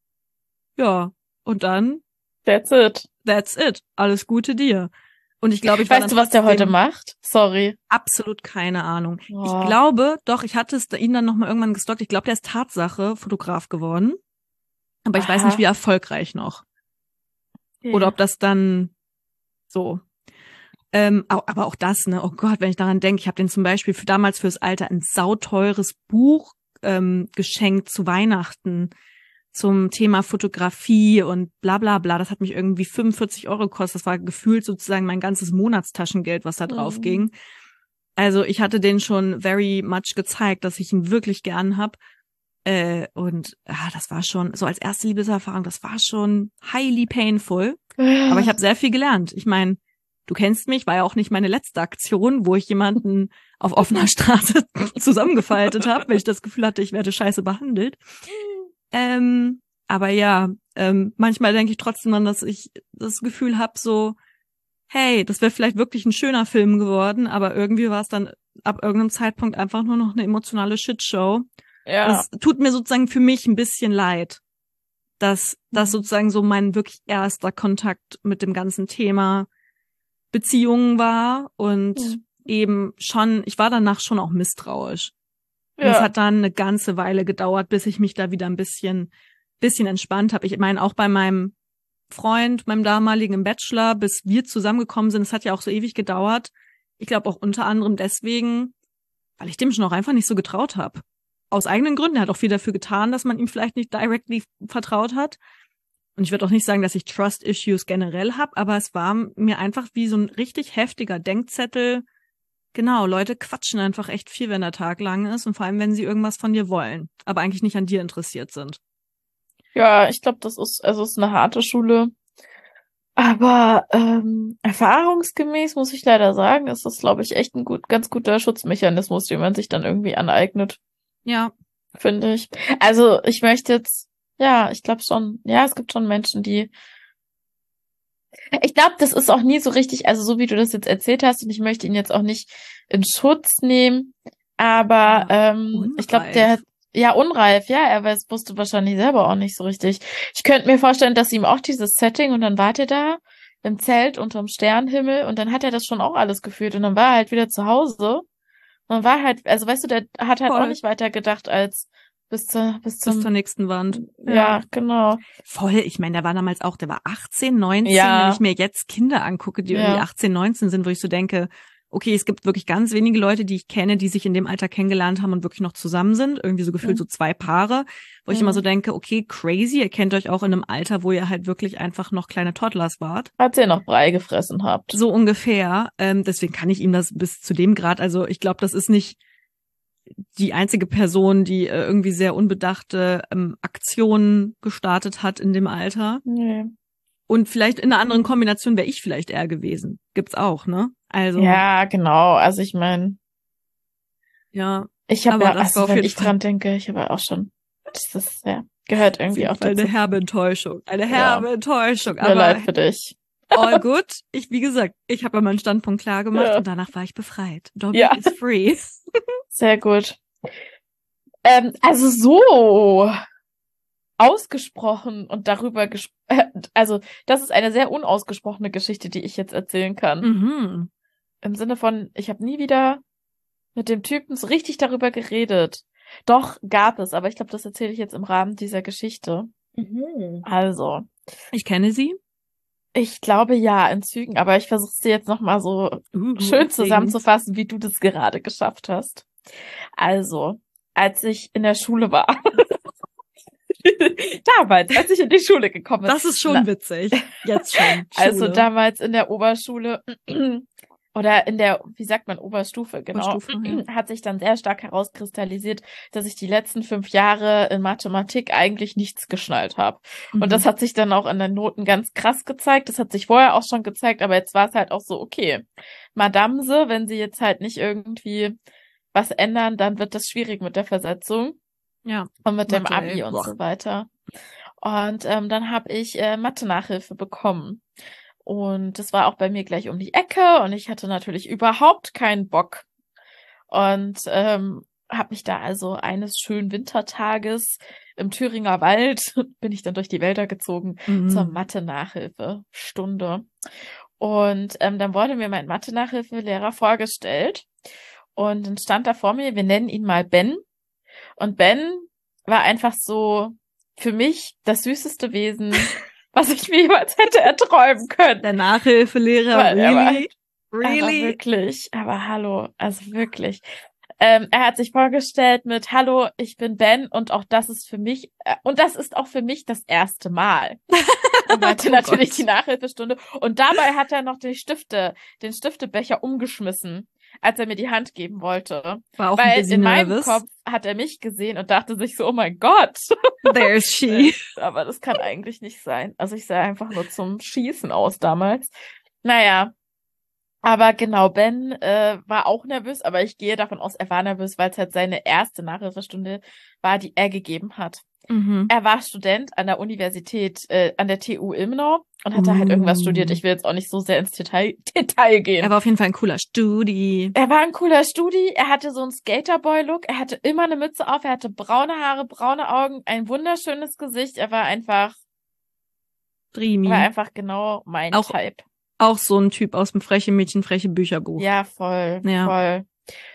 Ja, und dann, That's it. that's it. Alles Gute dir. Und ich glaube, ich war Weißt dann du, was der heute trotzdem macht? Sorry. absolut keine Ahnung. Oh. Ich glaube, doch, ich hatte es ihn dann nochmal irgendwann gestalkt. Ich glaube, der ist Tatsache Fotograf geworden. Aber ich Aha. weiß nicht, wie erfolgreich noch. Okay. Oder ob das dann so. Ähm, au- aber auch das, ne? Oh Gott, wenn ich daran denke, ich habe den zum Beispiel für damals fürs Alter ein sauteures Buch ähm, geschenkt zu Weihnachten zum Thema Fotografie und bla bla bla. Das hat mich irgendwie fünfundvierzig Euro gekostet. Das war gefühlt sozusagen mein ganzes Monatstaschengeld, was da drauf Mhm. ging. Also ich hatte den schon very much gezeigt, dass ich ihn wirklich gern hab. Äh, und ah, das war schon, so als erste Liebeserfahrung, das war schon highly painful. Aber ich habe sehr viel gelernt. Ich meine, du kennst mich, war ja auch nicht meine letzte Aktion, wo ich jemanden auf offener Straße zusammengefaltet habe, weil ich das Gefühl hatte, ich werde scheiße behandelt. Ähm, aber ja, ähm, manchmal denke ich trotzdem an, dass ich das Gefühl habe, so, hey, das wäre vielleicht wirklich ein schöner Film geworden, aber irgendwie war es dann ab irgendeinem Zeitpunkt einfach nur noch eine emotionale Shitshow. Ja. Das tut mir sozusagen für mich ein bisschen leid, dass das Mhm. sozusagen so mein wirklich erster Kontakt mit dem ganzen Thema Beziehungen war und Mhm. eben schon, ich war danach schon auch misstrauisch. Und es Ja. hat dann eine ganze Weile gedauert, bis ich mich da wieder ein bisschen, bisschen entspannt habe. Ich meine, auch bei meinem Freund, meinem damaligen im Bachelor, bis wir zusammengekommen sind, es hat ja auch so ewig gedauert. Ich glaube auch unter anderem deswegen, weil ich dem schon auch einfach nicht so getraut habe. Aus eigenen Gründen. Er hat auch viel dafür getan, dass man ihm vielleicht nicht directly vertraut hat. Und ich würde auch nicht sagen, dass ich Trust-Issues generell habe, aber es war mir einfach wie so ein richtig heftiger Denkzettel. Genau, Leute quatschen einfach echt viel, wenn der Tag lang ist und vor allem, wenn sie irgendwas von dir wollen, aber eigentlich nicht an dir interessiert sind. Ja, ich glaube, das ist, also es ist eine harte Schule. Aber ähm, erfahrungsgemäß muss ich leider sagen, ist das, glaube ich, echt ein gut, ganz guter Schutzmechanismus, den man sich dann irgendwie aneignet, Ja, finde ich. Also ich möchte jetzt, ja, ich glaube schon, ja, es gibt schon Menschen, die, ich glaube, das ist auch nie so richtig, also so wie du das jetzt erzählt hast, und ich möchte ihn jetzt auch nicht in Schutz nehmen, aber Ja, ähm, ich glaube, der unreif. hat, ja, unreif, ja, er weiß, wusste wahrscheinlich selber auch nicht so richtig. Ich könnte mir vorstellen, dass ihm auch dieses Setting, und dann war er da im Zelt unterm Sternenhimmel, und dann hat er das schon auch alles gefühlt, und dann war er halt wieder zu Hause und war halt, also weißt du, der hat halt auch Voll. nicht weiter gedacht als bis zur, bis Bis zur zum, nächsten Wand. ja, genau. Voll. Ich meine, der war damals auch, der war achtzehn, neunzehn. Ja. Wenn ich mir jetzt Kinder angucke, die Ja. irgendwie achtzehn, neunzehn sind, wo ich so denke, okay, es gibt wirklich ganz wenige Leute, die ich kenne, die sich in dem Alter kennengelernt haben und wirklich noch zusammen sind. Irgendwie so gefühlt Mhm. so zwei Paare, wo ich Mhm. immer so denke, okay, crazy, ihr kennt euch auch in einem Alter, wo ihr halt wirklich einfach noch kleine Toddlers wart. Als ihr noch Brei gefressen habt. So ungefähr. Ähm, deswegen kann ich ihm das bis zu dem Grad, also ich glaube, das ist nicht die einzige Person, die äh, irgendwie sehr unbedachte ähm, Aktionen gestartet hat in dem Alter. Nee. Und vielleicht in einer anderen Kombination wäre ich vielleicht eher gewesen. Gibt's auch, ne? Also, Ja, genau. Also ich meine, ja. ich habe Aber ja, das war also auf wenn jeden ich Fall- dern denke, ich habe ja auch schon, das ist, ja, gehört Auf irgendwie jeden auch Fall dazu. eine herbe Enttäuschung. Eine Ja. herbe Enttäuschung. Tut mir leid Aber für dich. all good. Ich, wie gesagt, ich habe ja meinen Standpunkt klar gemacht Ja. und danach war ich befreit. Dobby Ja. is free. Sehr gut. Ähm, also so. ausgesprochen und darüber ges äh, also das ist eine sehr unausgesprochene Geschichte, die ich jetzt erzählen kann. Mhm. Im Sinne von, ich habe nie wieder mit dem Typen so richtig darüber geredet. Doch, gab es, aber ich glaube, das erzähle ich jetzt im Rahmen dieser Geschichte. Mhm. Also, Ich kenne sie. ich glaube ja, in Zügen, aber ich versuche es dir jetzt nochmal so Uh, schön aufregend. zusammenzufassen, wie du das gerade geschafft hast. Also, als ich in der Schule war, damals, als ich in die Schule gekommen bin. Das ist schon Na, witzig. Jetzt schon. Also Schule. damals in der Oberschule oder in der, wie sagt man, Oberstufe, genau, Oberstufe, ja. hat sich dann sehr stark herauskristallisiert, dass ich die letzten fünf Jahre in Mathematik eigentlich nichts geschnallt habe. Mhm. Und das hat sich dann auch in den Noten ganz krass gezeigt. Das hat sich vorher auch schon gezeigt, aber jetzt war es halt auch so, okay, Madamse, wenn sie jetzt halt nicht irgendwie was ändern, dann wird das schwierig mit der Versetzung Ja. und mit dem Mathe, Abi ey. und Boah. so weiter. Und ähm, dann habe ich äh, Mathe-Nachhilfe bekommen. Und das war auch bei mir gleich um die Ecke und ich hatte natürlich überhaupt keinen Bock. Und ähm, habe mich da also eines schönen Wintertages im Thüringer Wald, bin ich dann durch die Wälder gezogen Mhm. zur Mathe-Nachhilfe-Stunde. Und ähm, dann wurde mir mein Mathe-Nachhilfelehrer vorgestellt und dann stand da vor mir, wir nennen ihn mal Ben. Und Ben war einfach so für mich das süßeste Wesen, was ich mir jemals hätte erträumen können. Der Nachhilfelehrer, Weil er war- really? Aber Really? wirklich, aber hallo, also wirklich. Ähm, er hat sich vorgestellt mit, hallo, ich bin Ben und auch das ist für mich, äh, und das ist auch für mich das erste Mal. Er meinte Oh natürlich Gott. die Nachhilfestunde. Und dabei hat er noch die Stifte, den Stiftebecher umgeschmissen, als er mir die Hand geben wollte. War auch ein Weil bisschen in meinem nervös. Kopf hat er mich gesehen und dachte sich so, oh mein Gott. There's she. Aber das kann eigentlich nicht sein. Also ich sah einfach nur zum Schießen aus damals. Naja, aber genau, Ben äh, war auch nervös, aber ich gehe davon aus, er war nervös, weil es halt seine erste Nachhilfestunde war, die er gegeben hat. Mhm. Er war Student an der Universität, äh, an der T U Ilmenau und hat da halt irgendwas Uh. studiert. Ich will jetzt auch nicht so sehr ins Detail, Detail gehen. Er war auf jeden Fall ein cooler Studi. Er war ein cooler Studi, er hatte so einen Skaterboy-Look, er hatte immer eine Mütze auf, er hatte braune Haare, braune Augen, ein wunderschönes Gesicht. Er war einfach, Dreamy. war einfach genau mein Auch- Type. Auch so ein Typ aus dem Freche Mädchen, freche Bücherbuch. Ja, voll, Ja. voll.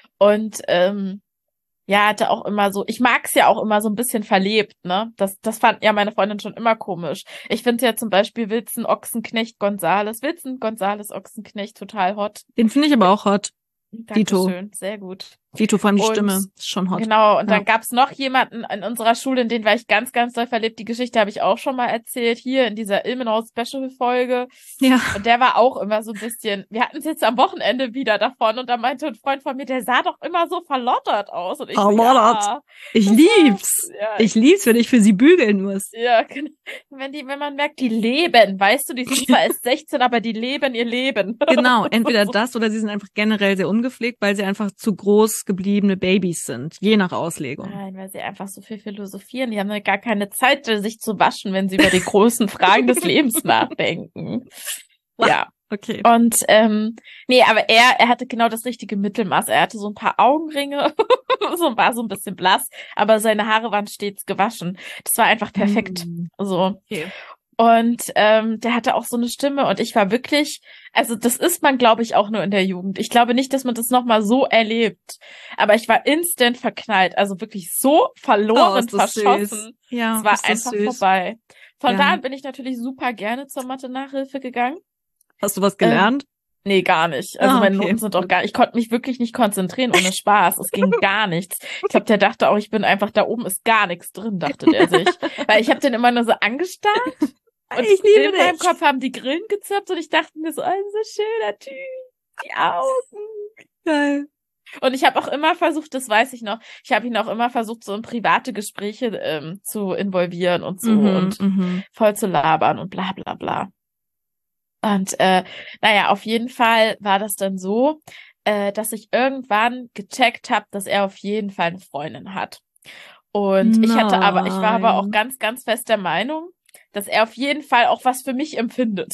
Und ähm, ja, hatte auch immer so, ich mag's ja auch immer so ein bisschen verlebt, ne? Das, das fand ja meine Freundin schon immer komisch. Ich finde ja zum Beispiel Wilson Ochsenknecht Gonzales, Wilson Gonzales Ochsenknecht total hot. Den finde ich aber auch hot. Dito. Dankeschön, sehr gut. Dito, vor allem die Und- Stimme. Ist schon hot. Genau, und Ja. dann gab's noch jemanden in unserer Schule, in den war ich ganz, ganz doll verliebt. Die Geschichte habe ich auch schon mal erzählt, hier in dieser Ilmenau-Special-Folge. Ja. Und der war auch immer so ein bisschen, wir hatten es jetzt am Wochenende wieder davon und da meinte ein Freund von mir, der sah doch immer so verlottert aus. Und ich so, Verlottert? ja, Ich das lieb's. ja, Ich lieb's, wenn ich für sie bügeln muss. ja, genau. Wenn die, wenn man merkt, die leben, weißt du, die sind zwar erst sechzehn, aber die leben ihr Leben. Genau, entweder So. das oder sie sind einfach generell sehr ungepflegt, weil sie einfach zu groß gebliebene Babys sind, je nach Auslegung. Nein, weil sie einfach so viel philosophieren. Die haben ja gar keine Zeit, sich zu waschen, wenn sie über die großen Fragen des Lebens nachdenken. Ja. Okay. Und ähm, nee, aber er, er hatte genau das richtige Mittelmaß. Er hatte so ein paar Augenringe, so war so ein bisschen blass, aber seine Haare waren stets gewaschen. Das war einfach perfekt. Mm. So. Okay. Und ähm, der hatte auch so eine Stimme und ich war wirklich, also das ist man, glaube ich, auch nur in der Jugend. Ich glaube nicht, dass man das nochmal so erlebt. Aber ich war instant verknallt, also wirklich so verloren, ist das verschossen. süß. Ja, Es war ist das einfach süß. vorbei. Von Ja. da an bin ich natürlich super gerne zur Mathe-Nachhilfe gegangen. Hast du was gelernt? Nee, gar nicht. Also Ah, meine okay. Noten sind auch gar Ich konnte mich wirklich nicht konzentrieren, ohne Spaß. Es ging gar nichts. Ich glaube, der dachte auch, ich bin einfach, da oben ist gar nichts drin, dachte der sich. Weil ich habe den immer nur so angestarrt. Und Ich liebe in meinem dich. Kopf haben die Grillen gezirpt und ich dachte mir so, ein so schöner Typ, die Augen. Geil. Und ich habe auch immer versucht, das weiß ich noch, ich habe ihn auch immer versucht, so in private Gespräche ähm, zu involvieren und so Mhm, und mhm. voll zu labern und bla bla bla. Und äh, naja, auf jeden Fall war das dann so, äh, dass ich irgendwann gecheckt habe, dass er auf jeden Fall eine Freundin hat. Und ich hatte aber, ich war aber auch Nein. ganz, ganz fest der Meinung, dass er auf jeden Fall auch was für mich empfindet.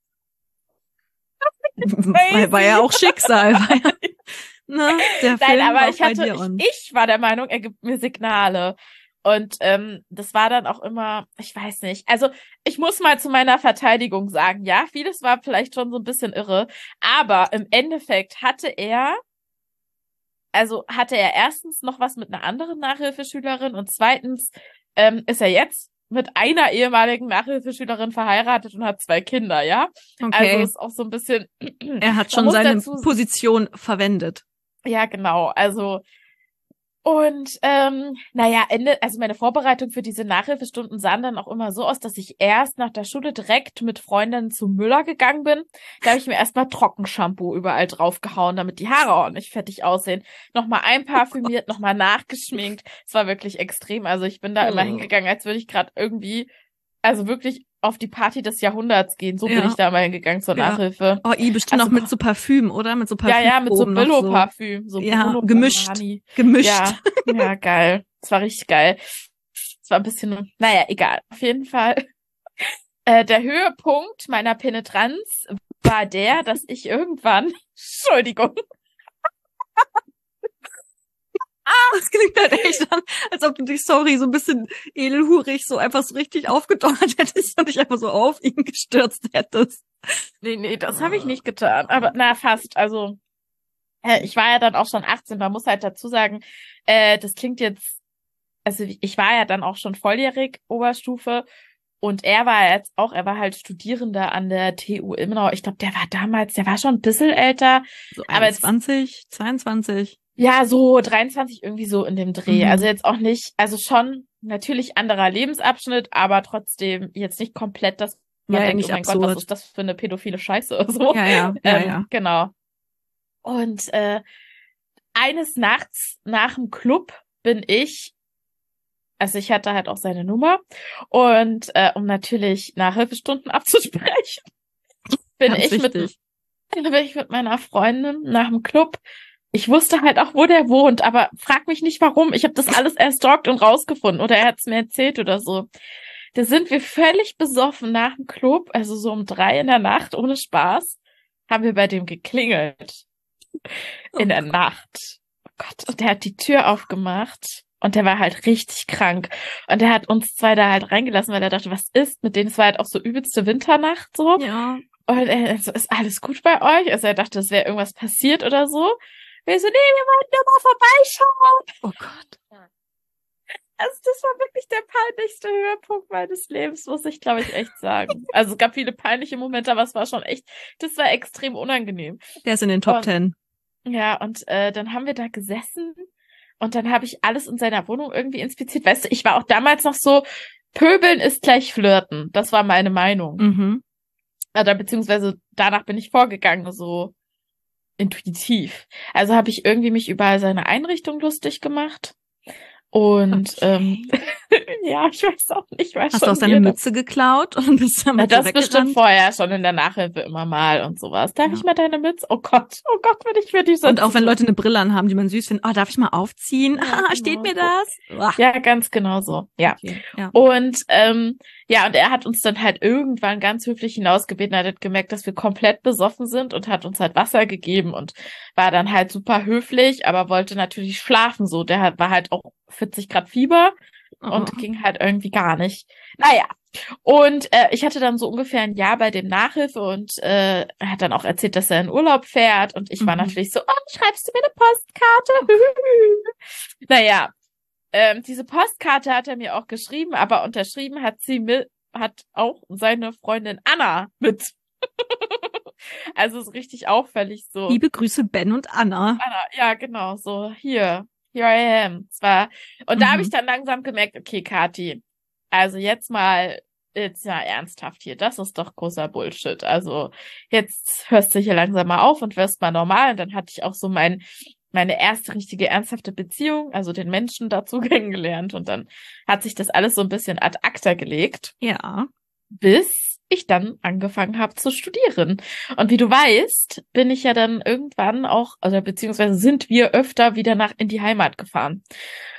War, war ja auch Schicksal. War ja, ne? Der Nein, Film aber war ich bei hatte, dir on. ich, ich war der Meinung, er gibt mir Signale. Und ähm, das war dann auch immer, ich weiß nicht, also ich muss mal zu meiner Verteidigung sagen, ja, vieles war vielleicht schon so ein bisschen irre, aber im Endeffekt hatte er, also hatte er erstens noch was mit einer anderen Nachhilfeschülerin und zweitens ähm, ist er jetzt mit einer ehemaligen Nachhilfeschülerin verheiratet und hat zwei Kinder, ja? Also Okay. ist auch so ein bisschen, Er hat man schon muss seine dazu, Position verwendet. ja genau, also und ähm, naja, Ende, also meine Vorbereitung für diese Nachhilfestunden sahen dann auch immer so aus, dass ich erst nach der Schule direkt mit Freundinnen zu Müller gegangen bin. Da habe ich mir erstmal Trockenshampoo überall draufgehauen, damit die Haare ordentlich fettig aussehen. Nochmal einparfümiert, nochmal nachgeschminkt. Es war wirklich extrem. Also ich bin da immer Oh. hingegangen, als würde ich gerade irgendwie, also wirklich auf die Party des Jahrhunderts gehen. So bin Ja. ich da mal hingegangen zur Ja. Nachhilfe. Oh, i, bestimmt Also auch mit so Parfüm, oder? Mit so ja, ja, mit so Parfümproben noch so. Billo-Parfüm, so Ja, Bruno gemischt. Banani. Gemischt. Ja, ja, geil. Das war richtig geil. Es war ein bisschen, naja, egal. Auf jeden Fall. Äh, der Höhepunkt meiner Penetranz war der, dass ich irgendwann, Entschuldigung, Das klingt halt echt an, als ob du dich, sorry, so ein bisschen edelhurig so einfach so richtig aufgedonnert hättest und dich einfach so auf ihn gestürzt hättest. nee, nee, das habe ich nicht getan, aber na, fast. Also, äh, ich war ja dann auch schon achtzehn, man muss halt dazu sagen, äh, das klingt jetzt, also ich war ja dann auch schon volljährig, Oberstufe. Und er war jetzt auch, er war halt Studierender an der T U Ilmenau. Ich glaube, der war damals, der war schon ein bisschen älter. So Aber jetzt, einundzwanzig, zweiundzwanzig. ja, so dreiundzwanzig irgendwie so in dem Dreh. Mhm. Also jetzt auch nicht, also schon natürlich anderer Lebensabschnitt, aber trotzdem jetzt nicht komplett, dass man Ja, ja, denkt, nicht oh mein Gott, was absurd. ist das für eine pädophile Scheiße oder so. Ja, ja, ja, Ähm, ja. genau. Und äh, eines Nachts nach dem Club bin ich, also ich hatte halt auch seine Nummer und äh, um natürlich Nachhilfestunden abzusprechen, bin Ganz ich mit, wichtig. bin ich mit meiner Freundin nach dem Club. Ich wusste halt auch, wo der wohnt, aber frag mich nicht warum. Ich habe das alles erst stalkt und rausgefunden oder er hat es mir erzählt oder so. Da sind wir völlig besoffen nach dem Club, also so um drei in der Nacht, ohne Spaß, haben wir bei dem geklingelt. In der Nacht. Oh Gott. Und der hat die Tür aufgemacht. Und der war halt richtig krank. Und der hat uns zwei da halt reingelassen, weil er dachte, was ist mit denen? Es war halt auch so übelste Winternacht so. Ja. Und er so, ist alles gut bei euch? Also er dachte, es wäre irgendwas passiert oder so. Wir so, nee, wir wollten nur mal vorbeischauen. Oh Gott. Also das war wirklich der peinlichste Höhepunkt meines Lebens, muss ich, glaube ich, echt sagen. Also es gab viele peinliche Momente, aber es war schon echt, das war extrem unangenehm. Der ist in den Top Und, Ten. ja, und äh, dann haben wir da gesessen und dann habe ich alles in seiner Wohnung irgendwie inspiziert. Weißt du, ich war auch damals noch so, Pöbeln ist gleich Flirten. Das war meine Meinung. Mhm. Oder beziehungsweise danach bin ich vorgegangen, so intuitiv. Also habe ich irgendwie mich über seine Einrichtung lustig gemacht. Und Okay. ähm, ja, ich weiß auch nicht, was Hast du auch seine Mütze geklaut und bist Na, damit das so bestimmt weggerannt? vorher schon in der Nachhilfe immer mal und sowas. Darf Ja. ich mal deine Mütze? Oh Gott, oh Gott, wenn ich für die Und auch wenn Leute eine Brille anhaben, die man süß findet. Oh, darf ich mal aufziehen? Ja, Ah, genau. steht mir das? Uah. Ja, ganz genau so. Ja. Okay. Ja. Und ähm, ja, und er hat uns dann halt irgendwann ganz höflich hinausgebeten, er hat gemerkt, dass wir komplett besoffen sind und hat uns halt Wasser gegeben und war dann halt super höflich, aber wollte natürlich schlafen so. Der hat, war halt auch vierzig Grad Fieber und Oh. ging halt irgendwie gar nicht. Naja. Und äh, ich hatte dann so ungefähr ein Jahr bei dem Nachhilfe und äh, er hat dann auch erzählt, dass er in Urlaub fährt und ich war Mhm. natürlich so, oh, schreibst du mir eine Postkarte? Naja, ähm, diese Postkarte hat er mir auch geschrieben, aber unterschrieben hat sie mit, hat auch seine Freundin Anna mit. Also ist richtig auffällig so. Liebe Grüße, Ben und Anna. Anna, ja, genau, so hier, here I am. Zwar, und da Mhm. habe ich dann langsam gemerkt, okay, Kathi, also jetzt mal, jetzt mal ernsthaft hier, das ist doch großer Bullshit. Also jetzt hörst du hier langsam mal auf und wirst mal normal. Und dann hatte ich auch so mein, meine erste richtige ernsthafte Beziehung, also den Menschen dazu kennengelernt. Und dann hat sich das alles so ein bisschen ad acta gelegt, Ja. bis ich dann angefangen habe zu studieren. Und wie du weißt, bin ich ja dann irgendwann auch, also beziehungsweise sind wir öfter wieder nach in die Heimat gefahren.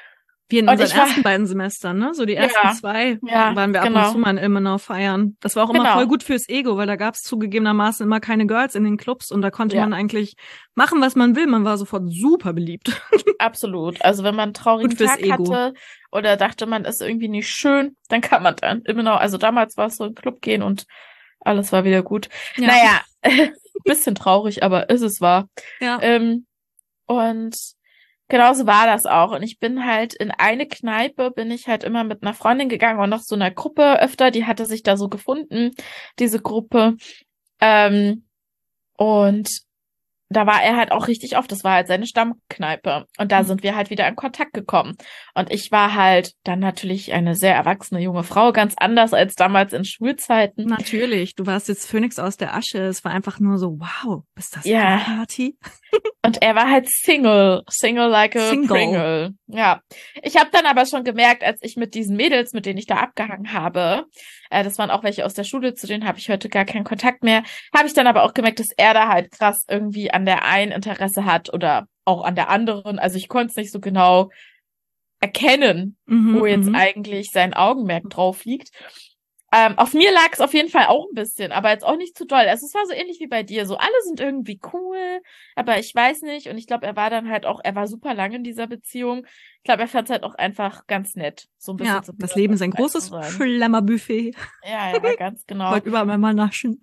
Wir in Und unseren ich war, ersten beiden Semestern, ne? So die ersten ja, zwei ja, waren wir ab und genau, zu mal in Ilmenau feiern. Das war auch immer voll genau, gut fürs Ego, weil da gab es zugegebenermaßen immer keine Girls in den Clubs und da konnte ja, man eigentlich machen, was man will. Man war sofort super beliebt. absolut. Also wenn man einen Gut traurigen fürs Tag Ego. hatte oder dachte, man ist irgendwie nicht schön, dann kann man dann immer noch, also damals war es so in den Club gehen und alles war wieder gut. Ja, Naja, bisschen traurig, aber ist es wahr. ja. Ähm, und genauso war das auch. Und ich bin halt in eine Kneipe, bin ich halt immer mit einer Freundin gegangen und noch so einer Gruppe öfter, die hatte sich da so gefunden, diese Gruppe. Ähm, und da war er halt auch richtig oft. Das war halt seine Stammkneipe. Und da sind wir halt wieder in Kontakt gekommen. Und ich war halt dann natürlich eine sehr erwachsene junge Frau, ganz anders als damals in Schulzeiten. Natürlich. Du warst jetzt Phönix aus der Asche. Es war einfach nur so, wow, bist das du, Ja, Kathi? und er war halt Single, Single like a Single. Pringle. Ja, ich habe dann aber schon gemerkt, als ich mit diesen Mädels, mit denen ich da abgehangen habe, äh, das waren auch welche aus der Schule, zu denen habe ich heute gar keinen Kontakt mehr, habe ich dann aber auch gemerkt, dass er da halt krass irgendwie an der einen Interesse hat oder auch an der anderen. Also ich konnte es nicht so genau erkennen, Mhm, wo jetzt mhm. eigentlich sein Augenmerk drauf liegt. Ähm, auf mir lag es auf jeden Fall auch ein bisschen, aber jetzt auch nicht zu doll. Also es war so ähnlich wie bei dir. So, alle sind irgendwie cool, aber ich weiß nicht. Und ich glaube, er war dann halt auch, er war super lang in dieser Beziehung. Ich glaube, er fand es halt auch einfach ganz nett. So ein bisschen Ja, so das Leben ist ein frei zu großes sein. Schlemmerbuffet. Ja, ja, ganz genau. Wollte überall mal naschen.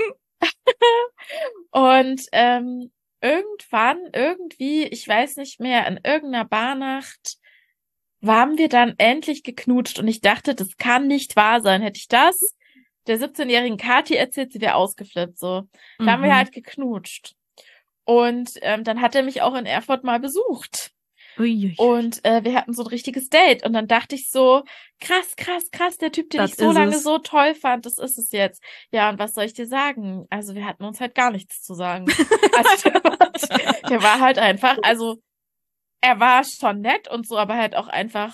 Und ähm, irgendwann, irgendwie, ich weiß nicht mehr, in irgendeiner Barnacht waren wir dann endlich geknutscht und ich dachte, das kann nicht wahr sein. Hätte ich das der siebzehnjährigen Kathi erzählt, sie wäre ausgeflippt, so. Da haben wir Mhm. halt geknutscht. Und ähm, dann hat er mich auch in Erfurt mal besucht. Uiuiui. Und äh, wir hatten so ein richtiges Date. Und dann dachte ich so, krass, krass, krass, der Typ, den Das ich so ist lange es. so toll fand, das ist es jetzt. Ja, und was soll ich dir sagen? Also wir hatten uns halt gar nichts zu sagen. Also der war, der war halt einfach, also er war schon nett und so, aber halt auch einfach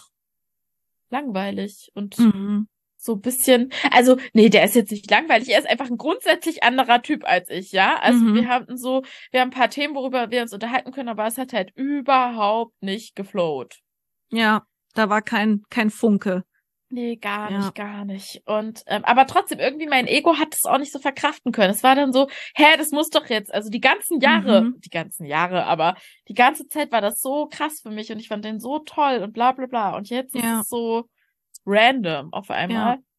langweilig und Mhm. so ein bisschen, also, nee, der ist jetzt nicht langweilig, er ist einfach ein grundsätzlich anderer Typ als ich, ja? Also Mhm. wir haben so, wir haben ein paar Themen, worüber wir uns unterhalten können, aber es hat halt überhaupt nicht geflowt. Ja, da war kein, kein Funke. Nee, gar Ja. nicht, gar nicht. Und, ähm, aber trotzdem, irgendwie mein Ego hat es auch nicht so verkraften können. Es war dann so, hä, das muss doch jetzt, also die ganzen Jahre, Mhm. die ganzen Jahre, aber die ganze Zeit war das so krass für mich und ich fand den so toll und bla bla bla. Und jetzt ist Ja. es so random auf einmal. Ja.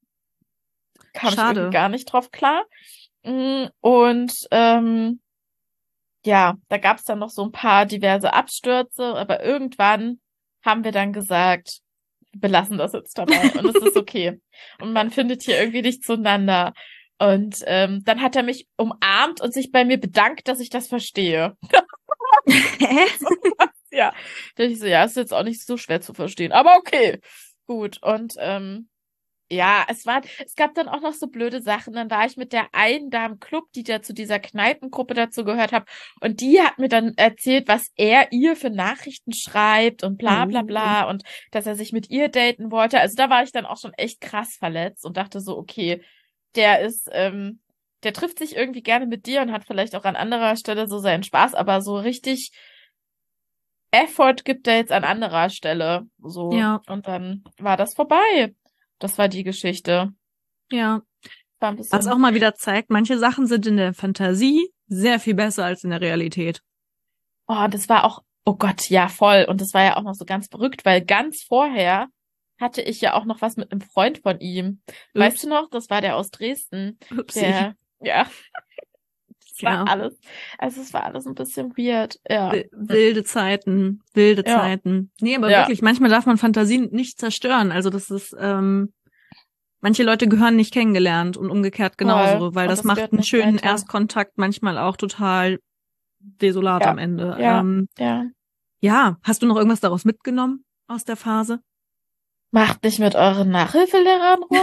Kam ich irgendwie Schade. gar nicht drauf klar. Mm, Und ähm, ja, da gab es dann noch so ein paar diverse Abstürze, aber irgendwann haben wir dann gesagt, wir belassen das jetzt dabei und es ist okay. Und man findet hier irgendwie nicht zueinander. Und ähm, dann hat er mich umarmt und sich bei mir bedankt, dass ich das verstehe. Hä? Ja, da dachte ich so, ja, ist jetzt auch nicht so schwer zu verstehen, aber okay, gut. Und ähm, ja, es war, es gab dann auch noch so blöde Sachen. Dann war ich mit der einen da im Club, die da zu dieser Kneipengruppe dazu gehört hat. Und die hat mir dann erzählt, was er ihr für Nachrichten schreibt und bla bla Oh. bla und dass er sich mit ihr daten wollte. Also da war ich dann auch schon echt krass verletzt und dachte so, okay, der ist, ähm, der trifft sich irgendwie gerne mit dir und hat vielleicht auch an anderer Stelle so seinen Spaß, aber so richtig Effort gibt er jetzt an anderer Stelle. So. Ja. Und dann war das vorbei. Das war die Geschichte. Ja. War ein Was bisschen, auch mal wieder zeigt, manche Sachen sind in der Fantasie sehr viel besser als in der Realität. oh, das war auch, oh Gott, ja, voll. Und das war ja auch noch so ganz verrückt, weil ganz vorher hatte ich ja auch noch was mit einem Freund von ihm. Weißt Ups. du noch? Das war der aus Dresden. Upsi. Der, ja, es war Ja. alles, also es war alles ein bisschen weird. Ja, Wi- Wilde Zeiten, wilde Ja. Zeiten. Nee, aber Ja. wirklich, manchmal darf man Fantasien nicht zerstören. Also das ist, ähm, manche Leute gehören nicht kennengelernt und umgekehrt genauso, Voll. weil Und das das macht gehört einen nicht schönen weiter. Erstkontakt manchmal auch total desolat Ja. am Ende. Ja. Ähm, ja. ja, hast du noch irgendwas daraus mitgenommen aus der Phase? Macht nicht mit euren Nachhilfelehrern rum.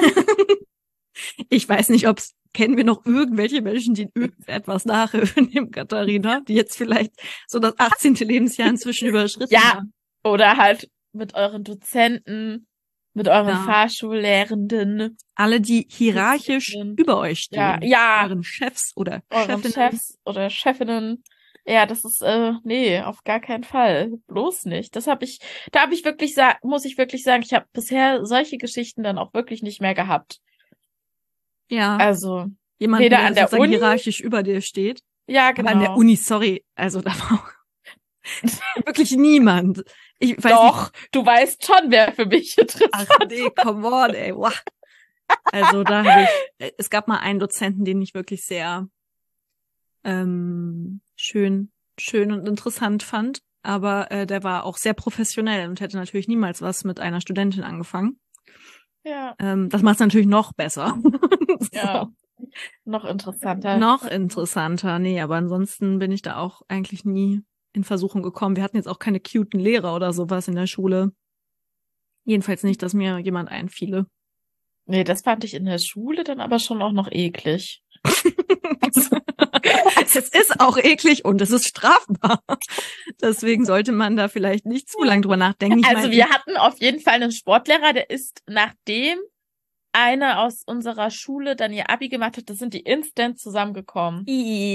Ich weiß nicht, ob's kennen wir noch irgendwelche Menschen, die irgendetwas Nachhilfe nehmen, Katharina, die jetzt vielleicht so das achtzehnte Lebensjahr inzwischen überschritten Ja. haben. Oder halt mit euren Dozenten, mit euren Ja. Fahrschullehrenden, Alle, die hierarchisch Dozentinnen. über euch Ja, stehen. ja, Euren Chefs oder euren Chefinnen. Chefs oder Chefinnen. Ja, das ist, äh, nee, auf gar keinen Fall. Bloß nicht. Das habe ich, da habe ich wirklich, sa muss ich wirklich sagen, ich habe bisher solche Geschichten dann auch wirklich nicht mehr gehabt. Ja, Also, jemanden, weder der an der sozusagen Uni, hierarchisch über dir steht. ja, Aber an der genau. Uni, sorry, also da war auch wirklich niemand. Ich weiß nicht. Doch, du weißt schon, wer für mich interessant Ach nee, come on, ey. Wow. Also da habe ich, es gab mal einen Dozenten, den ich wirklich sehr ähm, schön, schön und interessant fand. Aber äh, der war auch sehr professionell und hätte natürlich niemals was mit einer Studentin angefangen. Ja, Ähm, das macht es natürlich noch besser. ja, So. noch interessanter. Noch interessanter. Nee, aber ansonsten bin ich da auch eigentlich nie in Versuchung gekommen. Wir hatten jetzt auch keine cuten Lehrer oder sowas in der Schule. Jedenfalls nicht, dass mir jemand einfiele. Nee, das fand ich in der Schule dann aber schon auch noch eklig. Es ist auch eklig und es ist strafbar. Deswegen sollte man da vielleicht nicht zu lange drüber nachdenken. Ich Also mein, wir hatten auf jeden Fall einen Sportlehrer, der ist, nachdem eine aus unserer Schule dann ihr Abi gemacht hat, das sind die instant zusammengekommen.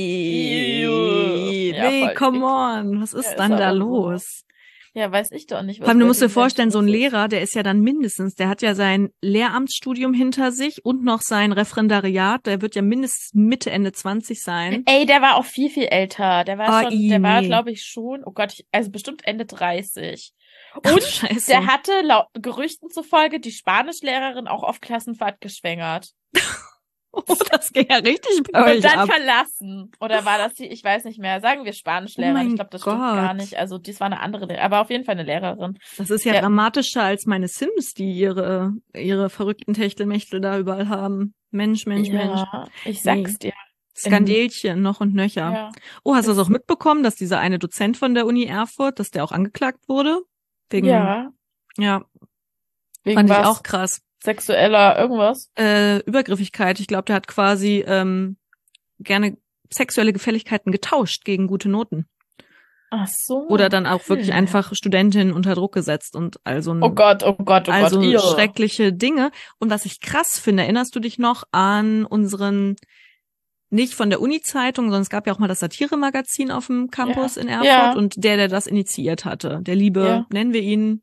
Ih, Ja, nee, voll come eklig. on. Was ist Ja, ist dann da aber so. los? Ja, weiß ich doch nicht, was Vor allem, du bei musst dir den vorstellen, Menschen so ein los ist. Lehrer, der ist ja dann mindestens, der hat ja sein Lehramtsstudium hinter sich und noch sein Referendariat, der wird ja mindestens Mitte, Ende zwanzig sein. Ey, der war auch viel, viel älter. Der war Ah, schon, i, der war, nee. glaube ich, schon, oh Gott, ich, also bestimmt Ende dreißig. Ach, du Und Scheiße. der hatte laut Gerüchten zufolge die Spanischlehrerin auch auf Klassenfahrt geschwängert. Oh, das ging ja richtig bei euch Und dann ab. verlassen. Oder war das die, ich weiß nicht mehr. Sagen wir Oh Spanischlehrerin. mein Ich glaube, das stimmt gar Gott. nicht. Also, dies war eine andere Lehrerin, aber auf jeden Fall eine Lehrerin. Das ist ja, Ja. dramatischer als meine Sims, die ihre, ihre verrückten Techtelmechtel da überall haben. Mensch, Mensch, Mensch. Ja, ich sag's dir. Skandelchen, noch und nöcher. Ja. Oh, hast du das Ist- auch mitbekommen, dass dieser eine Dozent von der Uni Erfurt, dass der auch angeklagt wurde? Wegen, Ja, ja, wegen fand ich was? auch krass. Sexueller irgendwas? Äh, Übergriffigkeit. Ich glaube, der hat quasi ähm, gerne sexuelle Gefälligkeiten getauscht gegen gute Noten. Ach so. Oder dann auch wirklich Hm. einfach Studentinnen unter Druck gesetzt und also ein Oh Gott, oh Gott, oh also Gott. Irre. schreckliche Dinge. Und was ich krass finde, erinnerst du dich noch an unseren, nicht von der Uni-Zeitung, sondern es gab ja auch mal das Satire-Magazin auf dem Campus Ja. in Erfurt Ja. und der, der das initiiert hatte, der liebe, Ja. nennen wir ihn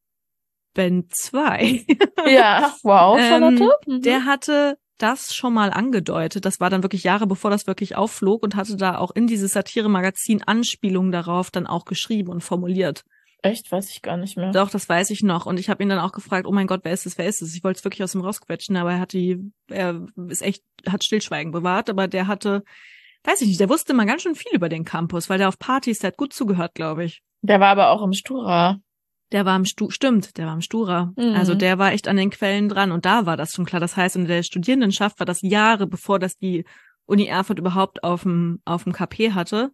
Ben zwei, Ja, wow, ähm, Charlotte. Mhm. der hatte das schon mal angedeutet. Das war dann wirklich Jahre, bevor das wirklich aufflog und hatte da auch in dieses Satire-Magazin Anspielungen darauf dann auch geschrieben und formuliert. Echt, weiß ich gar nicht mehr. Doch, das weiß ich noch. Und ich habe ihn dann auch gefragt, oh mein Gott, wer ist es, wer ist es? Ich wollte es wirklich aus ihm rausquetschen, aber er hat die, er ist echt, hat Stillschweigen bewahrt, aber der hatte, weiß ich nicht, der wusste mal ganz schön viel über den Campus, weil der auf Partys, der hat gut zugehört, glaube ich. Der war aber auch im Stura. Der war im Stu, stimmt, der war im Stura. Mhm. Also der war echt an den Quellen dran und da war das schon klar. Das heißt, in der Studierendenschaft war das Jahre, bevor das die Uni Erfurt überhaupt auf dem, auf dem K P hatte,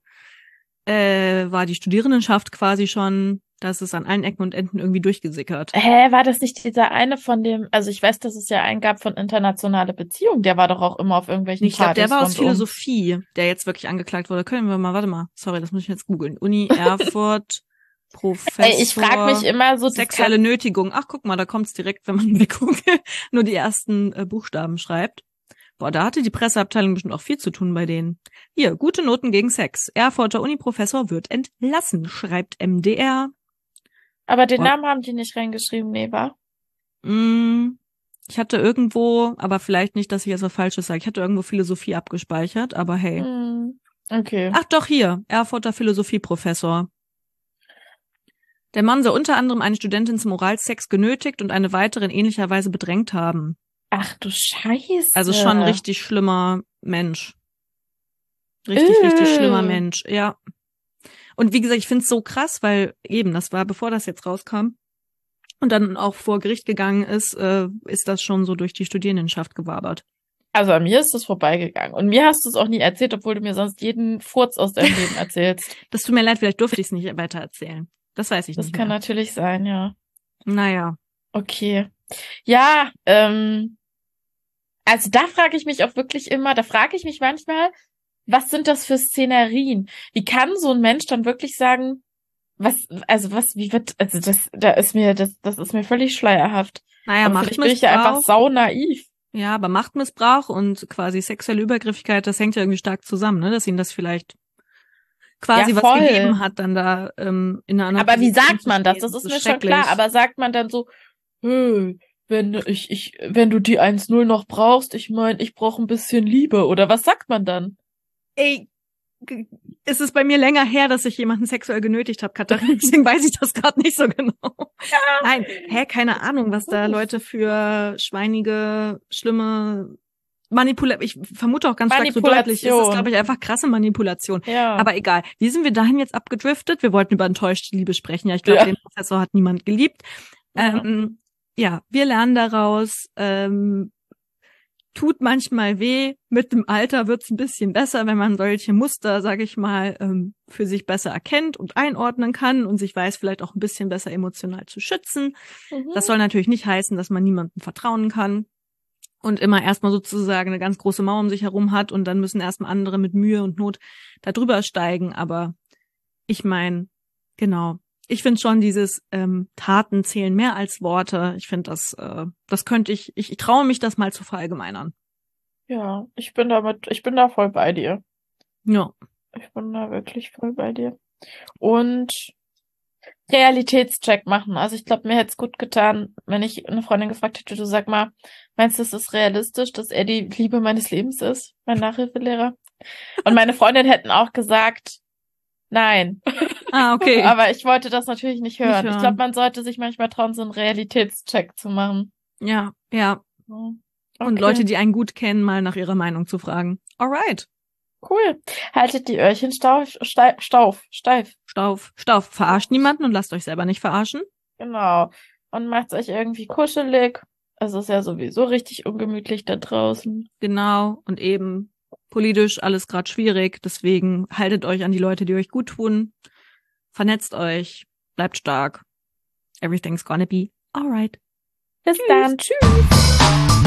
äh, war die Studierendenschaft quasi schon, das ist an allen Ecken und Enden irgendwie durchgesickert. Hä, war das nicht dieser eine von dem, also ich weiß, dass es ja einen gab von internationale Beziehungen, der war doch auch immer auf irgendwelchen Ich glaube, der Partys war aus rundum. Philosophie, der jetzt wirklich angeklagt wurde. Können wir mal, warte mal, sorry, das muss ich jetzt googeln. Uni Erfurt, Professor. Ey, ich frage mich immer so, das Sexuelle kann, Nötigung. Ach, guck mal, da kommt's direkt, wenn man bei Google nur die ersten äh, Buchstaben schreibt. Boah, da hatte die Presseabteilung bestimmt auch viel zu tun bei denen. Hier, gute Noten gegen Sex. Erfurter Uni-Professor wird entlassen, schreibt M D R. aber den Boah. Namen haben die nicht reingeschrieben, nee, war? Mm, ich hatte irgendwo, aber vielleicht nicht, dass ich jetzt was Falsches sage, ich hatte irgendwo Philosophie abgespeichert, aber hey. Hm, okay. Ach doch, hier, Erfurter Philosophieprofessor. Der Mann soll unter anderem eine Studentin zum Oralsex genötigt und eine weitere in ähnlicher Weise bedrängt haben. Ach du Scheiße. Also schon ein richtig schlimmer Mensch. Richtig, Äh. richtig schlimmer Mensch, ja. Und wie gesagt, ich find's so krass, weil eben, das war, bevor das jetzt rauskam und dann auch vor Gericht gegangen ist, äh, ist das schon so durch die Studierendenschaft gewabert. Also an mir ist das vorbeigegangen. Und mir hast du es auch nie erzählt, obwohl du mir sonst jeden Furz aus deinem Leben erzählst. Das tut mir leid, vielleicht durfte ich es nicht weiter erzählen. Das weiß ich Das nicht kann mehr. natürlich sein, ja. Naja. Okay. Ja, ähm, also da frage ich mich auch wirklich immer, da frage ich mich manchmal, was sind das für Szenerien? Wie kann so ein Mensch dann wirklich sagen, was, also was, wie wird, also das, da ist mir, das, das ist mir völlig schleierhaft. Naja, Und vielleicht bin ich ja einfach Machtmissbrauch. sau naiv. Ja, aber Machtmissbrauch und quasi sexuelle Übergriffigkeit, das hängt ja irgendwie stark zusammen, ne? Dass ihn das vielleicht quasi Ja, was voll. gegeben hat, dann da ähm, in einer anderen Aber wie Position sagt zu man das? stehen. Das ist Das mir schon schrecklich. klar. Aber sagt man dann so, hey, wenn ich, ich, wenn du die eins null noch brauchst, ich meine, ich brauche ein bisschen Liebe. Oder was sagt man dann? Ey, g- es ist bei mir länger her, dass ich jemanden sexuell genötigt habe, Katharina, deswegen weiß ich das gerade nicht so genau. Nein, hä, keine Ahnung, was da Leute für schweinige, schlimme Manipulation, ich vermute auch ganz stark so deutlich, ist es, Manipulation. glaube ich, einfach krasse Manipulation. Ja. Aber egal, wie sind wir dahin jetzt abgedriftet? Wir wollten über enttäuschte Liebe sprechen. Ja, ich glaube, Ja. den Professor hat niemand geliebt. Ja. Ähm, ja, wir lernen daraus, ähm, tut manchmal weh. Mit dem Alter wird's ein bisschen besser, wenn man solche Muster, sage ich mal, ähm, für sich besser erkennt und einordnen kann und sich weiß, vielleicht auch ein bisschen besser emotional zu schützen. Mhm. Das soll natürlich nicht heißen, dass man niemandem vertrauen kann und immer erstmal sozusagen eine ganz große Mauer um sich herum hat und dann müssen erstmal andere mit Mühe und Not da drüber steigen. Aber ich meine, genau. Ich finde schon, dieses ähm, Taten zählen mehr als Worte. Ich finde, das, äh, das könnte ich, ich, ich traue mich, das mal zu verallgemeinern. Ja, ich bin damit, ich bin da voll bei dir. Ja. Ich bin da wirklich voll bei dir. Und Realitätscheck machen. Also ich glaube, mir hätte es gut getan, wenn ich eine Freundin gefragt hätte, du sag mal, meinst du, es ist realistisch, dass er die Liebe meines Lebens ist, mein Nachhilfelehrer? Und meine Freundin hätten auch gesagt, nein. Ah, okay. Aber ich wollte das natürlich nicht hören. Nicht Ich hören. glaube, man sollte sich manchmal trauen, so einen Realitätscheck zu machen. Ja, ja. Okay. Und Leute, die einen gut kennen, mal nach ihrer Meinung zu fragen. Alright. Cool. Haltet die Öhrchen stauf, steif, stauf, steif. Stauf, Stauf. Verarscht niemanden und lasst euch selber nicht verarschen. Genau. Und macht's euch irgendwie kuschelig. Es ist ja sowieso richtig ungemütlich da draußen. Genau. Und eben politisch alles gerade schwierig. Deswegen haltet euch an die Leute, die euch gut tun. Vernetzt euch. Bleibt stark. Everything's gonna be alright. Bis dann. Tschüss.